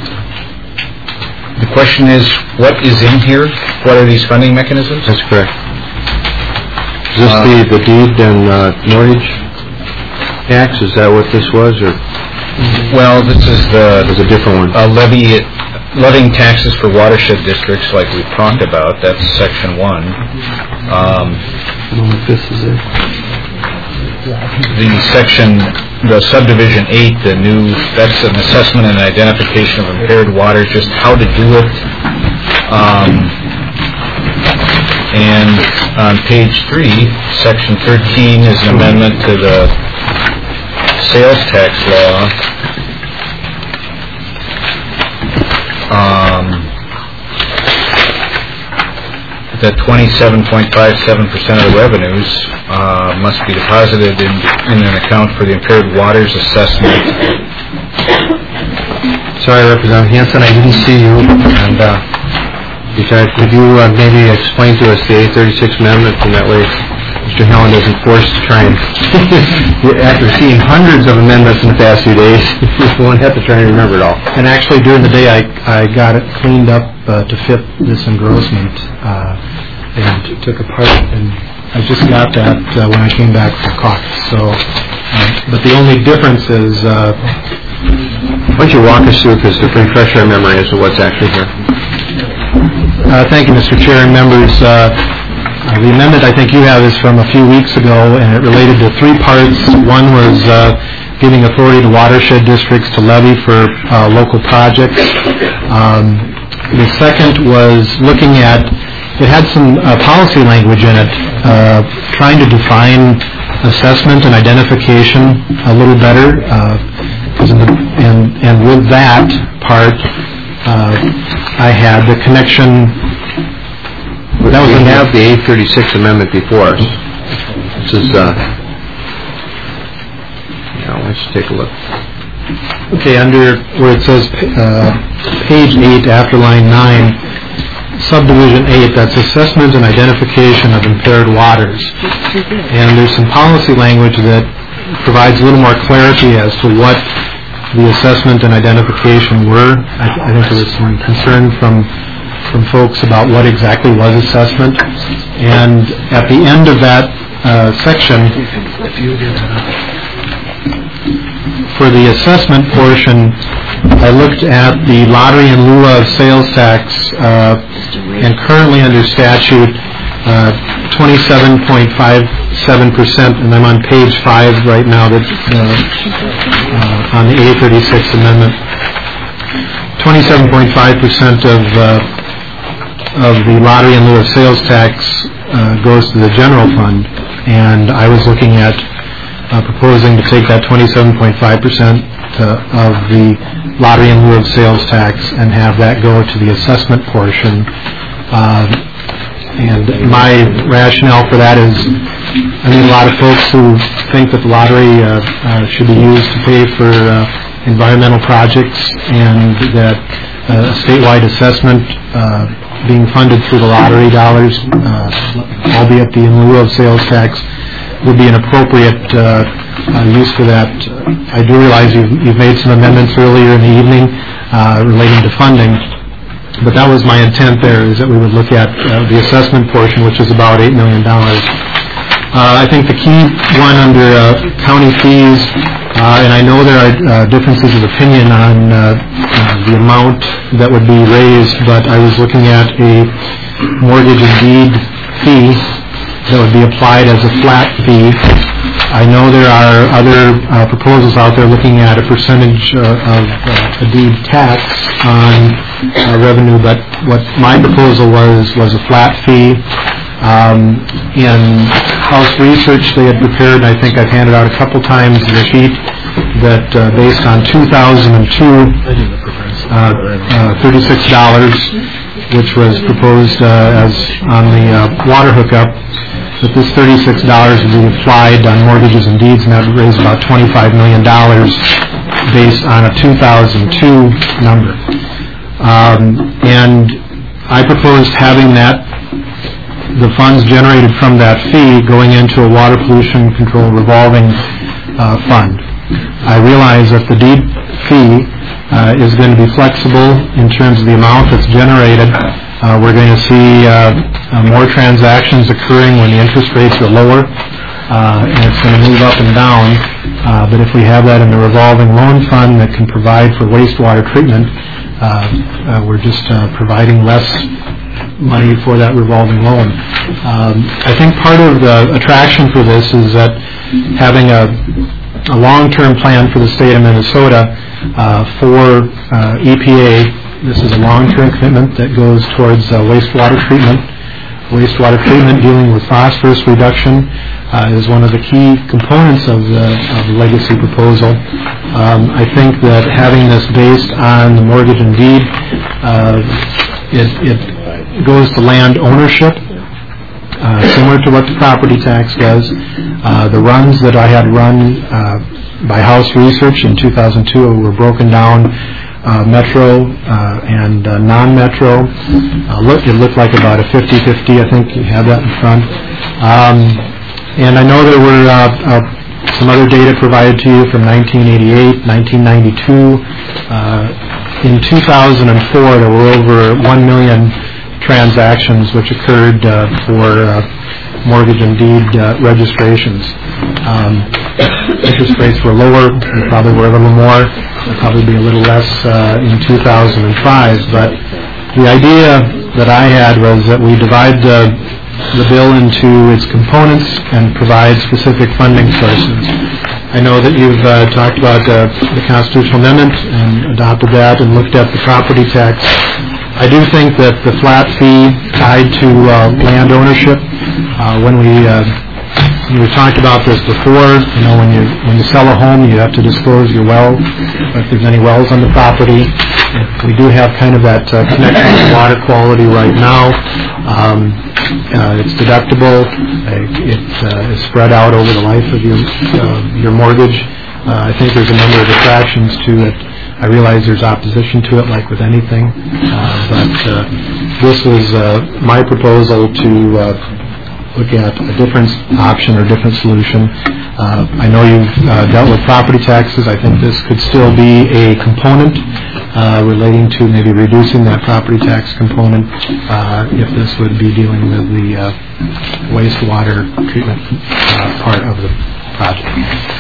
the question is, what is in here? What are these funding mechanisms? That's correct. Is this Uh, the, the deed and uh, mortgage tax? Is that what this was, or Well, this is the is it a different one? uh, levy, levying taxes for watershed districts, like we've talked about. That's section one. Um, I don't know if this is it. the section, the subdivision eight, the new, that's an assessment and identification of impaired water, just how to do it. Um, and on page three, section thirteen is an amendment to the sales tax law. Um, that twenty-seven point five seven percent of the revenues uh, must be deposited in, in an account for the impaired waters assessment Sorry, Representative Hanson, I didn't see you. And uh, could you uh, maybe explain to us the A thirty-six amendment, and that way Mister Helen isn't forced to try and, after seeing hundreds of amendments in the past few days, you won't have to try and remember it all. And actually, during the day, I, I got it cleaned up uh, to fit this engrossment uh, and took apart, and I just got that uh, when I came back from caucus. So, uh, but the only difference is... Uh, Why don't you walk us through, because to refresh our memory as to what's actually here. Uh, thank you, Mister Chair and members. Uh, uh, the amendment I think you have is from a few weeks ago, and it related to three parts. One was uh, giving authority to watershed districts to levy for uh, local projects. Um, the second was looking at, it had some uh, policy language in it, uh, trying to define assessment and identification a little better. Uh, And, and with that part, uh, I had the connection. That was we have the A thirty-six amendment before us. This is, uh, yeah, let's take a look. Okay, under where it says uh, page eight after line nine, subdivision eight, that's assessment and identification of impaired waters. And there's some policy language that provides a little more clarity as to what the assessment and identification were. I, I think there was some concern from from folks about what exactly was assessment. And at the end of that uh, section, for the assessment portion, I looked at the lottery in lieu of sales tax, uh, and currently under statute, uh, twenty-seven point five seven percent, and I'm on page five right now, that, uh, uh, on the A thirty-six amendment. twenty-seven point five percent of uh, of the lottery in lieu of sales tax uh, goes to the general fund, and I was looking at uh, proposing to take that twenty-seven point five percent of the lottery in lieu of sales tax and have that go to the assessment portion. Uh, And my rationale for that is, I mean, a lot of folks who think that the lottery uh, uh, should be used to pay for uh, environmental projects, and that uh, a statewide assessment uh, being funded through the lottery dollars, uh, albeit the in lieu of sales tax, would be an appropriate uh, uh, use for that. I do realize you've, you've made some amendments earlier in the evening uh, relating to funding. But that was my intent there, is that we would look at uh, the assessment portion, which is about eight million dollars. Uh, I think the key one under uh, county fees, uh, and I know there are uh, differences of opinion on uh, uh, the amount that would be raised, but I was looking at a mortgage and deed fee that would be applied as a flat fee. I know there are other uh, proposals out there looking at a percentage uh, of uh, a deed tax on uh, revenue, but what my proposal was was a flat fee. Um, in house research they had prepared, and I think I've handed out a couple times the sheet that uh, based on two thousand two uh, uh, thirty-six dollars, which was proposed uh, as on the uh, water hookup, that this thirty-six dollars would be applied on mortgages and deeds, and that would raise about twenty-five million dollars based on a two thousand two number. Um, and I proposed having that, the funds generated from that fee going into a water pollution control revolving uh, fund. I realize that the deed fee uh, is going to be flexible in terms of the amount that's generated. Uh, we're going to see uh, uh, more transactions occurring when the interest rates are lower, uh, and it's going to move up and down. Uh, but if we have that in the revolving loan fund that can provide for wastewater treatment, uh, uh, we're just uh, providing less money for that revolving loan. Um, I think part of the attraction for this is that having a, a long-term plan for the state of Minnesota uh, for uh, E P A. This is a long-term commitment that goes towards uh, wastewater treatment. Wastewater treatment dealing with phosphorus reduction uh, is one of the key components of the, of the legacy proposal. Um, I think that having this based on the mortgage and deed, uh, it, it goes to land ownership, uh, similar to what the property tax does. Uh, the runs that I had run uh, by House Research in two thousand two were broken down uh, metro uh, and uh, non-metro. Uh, look, it looked like about a fifty-fifty. I think you have that in front. Um, and I know there were uh, uh, some other data provided to you from nineteen eighty-eight, nineteen ninety-two. Uh, in two thousand four, there were over one million transactions which occurred uh, for uh, mortgage and deed uh, registrations. Um, interest rates were lower, they probably were a little more, they'll probably be a little less uh, in two thousand five, but the idea that I had was that we divide the, the bill into its components and provide specific funding sources. I know that you've uh, talked about uh, the constitutional amendment and adopted that and looked at the property tax. I do think that the flat fee tied to uh, land ownership, uh, when we uh, we talked about this before, you know, when you when you sell a home, you have to disclose your well, if there's any wells on the property. We do have kind of that uh, connection to water quality right now. Um, uh, it's deductible. Uh, it uh, is spread out over the life of your uh, your mortgage. Uh, I think there's a number of attractions to it. I realize there's opposition to it, like with anything, uh, but uh, this was uh, my proposal to uh, look at a different option or different solution. Uh, I know you've uh, dealt with property taxes. I think this could still be a component uh, relating to maybe reducing that property tax component uh, if this would be dealing with the uh, wastewater treatment uh, part of the project.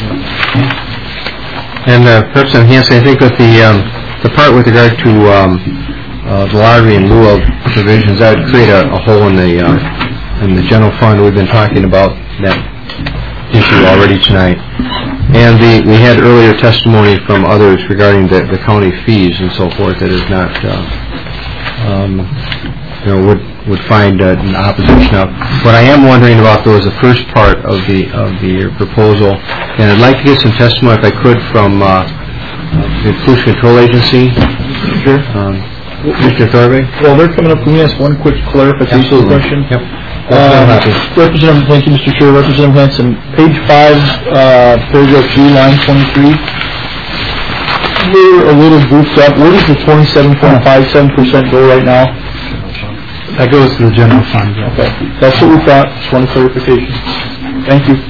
And uh, Representative Hanson, I think with the um, the part with regard to um, uh, the lottery and lieu of provisions, that would create a, a hole in the uh, in the general fund. We've been talking about that issue already tonight, and the we had earlier testimony from others regarding the, the county fees and so forth that is not uh, um, you know would would find uh, an opposition of. What I am wondering about, though, is the first part of the of the proposal, and I'd like to get some testimony, if I could, from uh, the Pollution Control Agency. Sure. Um, Mister Thorvig? Well, they're coming up. Can we ask one quick clarification Absolutely. question? Yep. Um, Representative, thank you, Mister Chair. Representative Hanson, page five, uh, paragraph G, line twenty-three. We're a little grouped up. Where does the twenty-seven point five seven percent go right now? That goes to the general fund. Yeah. Okay, that's what we thought. Just one clarification. Thank you.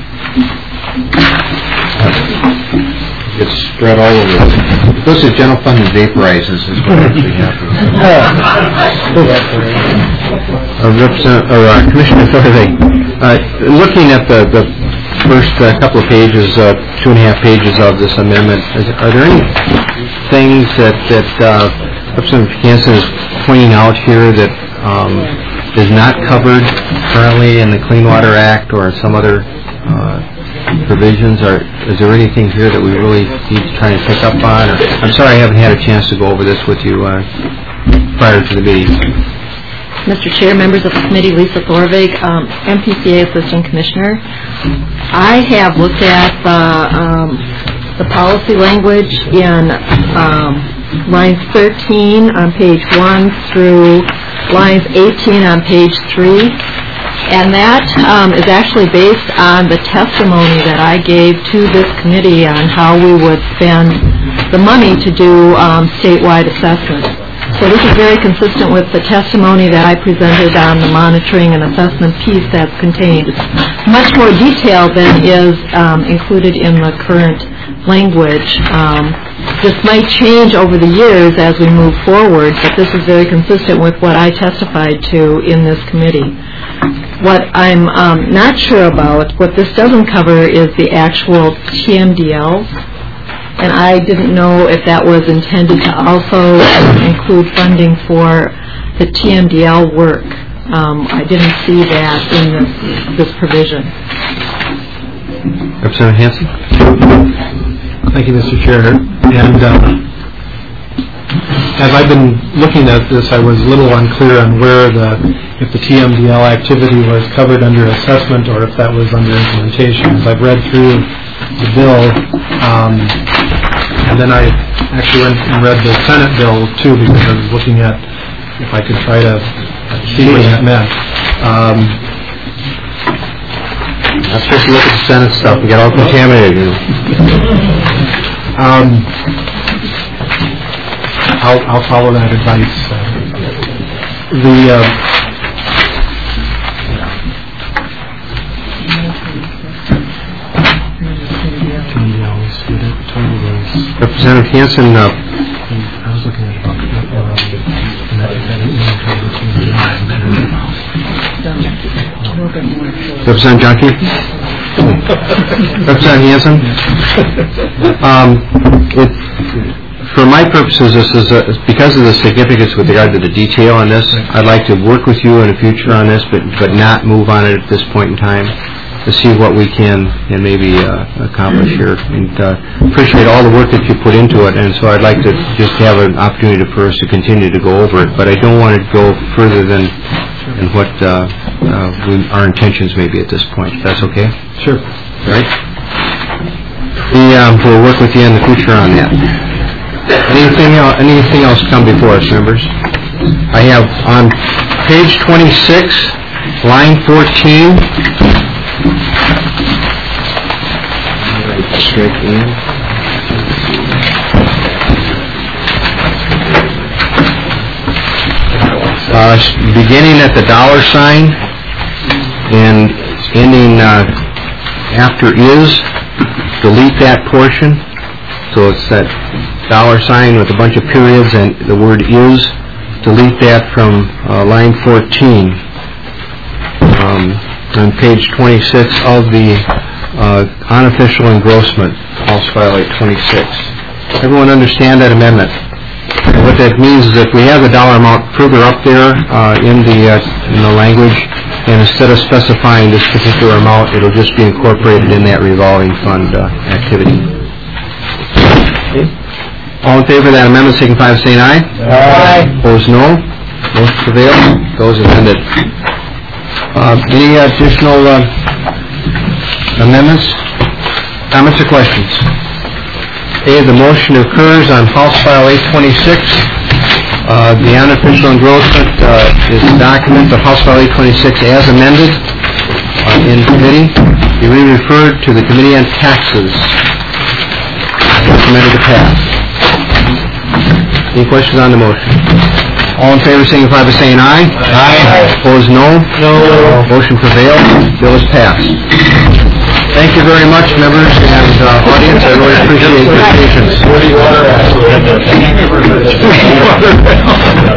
It's spread all over. It goes to the general fund and vaporizes is what actually happens. uh, Representative, or uh, Commissioner Thorvig, uh, looking at the, the first uh, couple of pages, uh, two and a half pages of this amendment, is, are there any things that, that uh, Representative Hanson is pointing out here that um, is not covered currently in the Clean Water Act or some other uh, provisions? Or is there anything here that we really need to try and pick up on? Or, I'm sorry I haven't had a chance to go over this with you uh, prior to the meeting. Mister Chair, members of the committee, Lisa Thorvig, um, M P C A Assistant Commissioner. I have looked at the, um, the policy language in um, lines thirteen on page one through lines eighteen on page three, and that um, is actually based on the testimony that I gave to this committee on how we would spend the money to do um, statewide assessments. So this is very consistent with the testimony that I presented on the monitoring and assessment piece that's contained. It's much more detailed than is um, included in the current language. Um, this might change over the years as we move forward, but this is very consistent with what I testified to in this committee. What I'm um, not sure about, what this doesn't cover, is the actual T M D Ls. And I didn't know if that was intended to also include funding for the T M D L work. Um, I didn't see that in this, this provision. Representative Hanson? Thank you, Mister Chair. And uh, as I've been looking at this, I was a little unclear on where the, if the T M D L activity was covered under assessment or if that was under implementation. As I've read through the bill, um, and then I actually went and read the Senate bill too, because I was looking at if I could try to see what that meant. Um, I'm supposed to look at the Senate stuff and get all contaminated. Um, I'll, I'll follow that advice. The, uh, Representative Hanson, uh, I was looking at about, Representative Junkie? Representative Hanson? Um, it, for my purposes, this is a, because of the significance with regard to the detail on this, I'd like to work with you in the future on this, but, but not move on it at this point in time, to see what we can and maybe uh, accomplish here. And uh, appreciate all the work that you put into it, and so I'd like to just have an opportunity for us to continue to go over it, but I don't want to go further than, than what uh, uh, we, our intentions may be at this point. If that's okay? Sure. Right? We, um, we'll work with you in the future on that. Anything else, anything else come before us, members? I have on page twenty-six, line fourteen, straight in. Uh, beginning at the dollar sign and ending uh, after is, delete that portion. So it's that dollar sign with a bunch of periods and the word is. Delete that from uh, line fourteen. Um, on page twenty-six of the uh, unofficial engrossment, House File eight twenty-six. Everyone understand that amendment? What that means is if we have the dollar amount further up there uh, in the uh, in the language, and instead of specifying this particular amount, it'll just be incorporated in that revolving fund uh, activity. Okay. All in favor of that amendment, signify by saying aye. Aye. Opposed, no. Motion prevails. Those amended. Uh, any additional uh, amendments, comments, or questions? Okay, the motion occurs on House File eight twenty-six. Uh, the unofficial engrossment uh, is the document of House File eight twenty-six as amended uh, in committee. Be re-referred to the Committee on Taxes. Recommended to pass. Any questions on the motion? All in favor, signify by saying aye. Aye. Opposed, no. No. Motion prevails. Bill is passed. Thank you very much, members and uh, audience. I really appreciate your patience.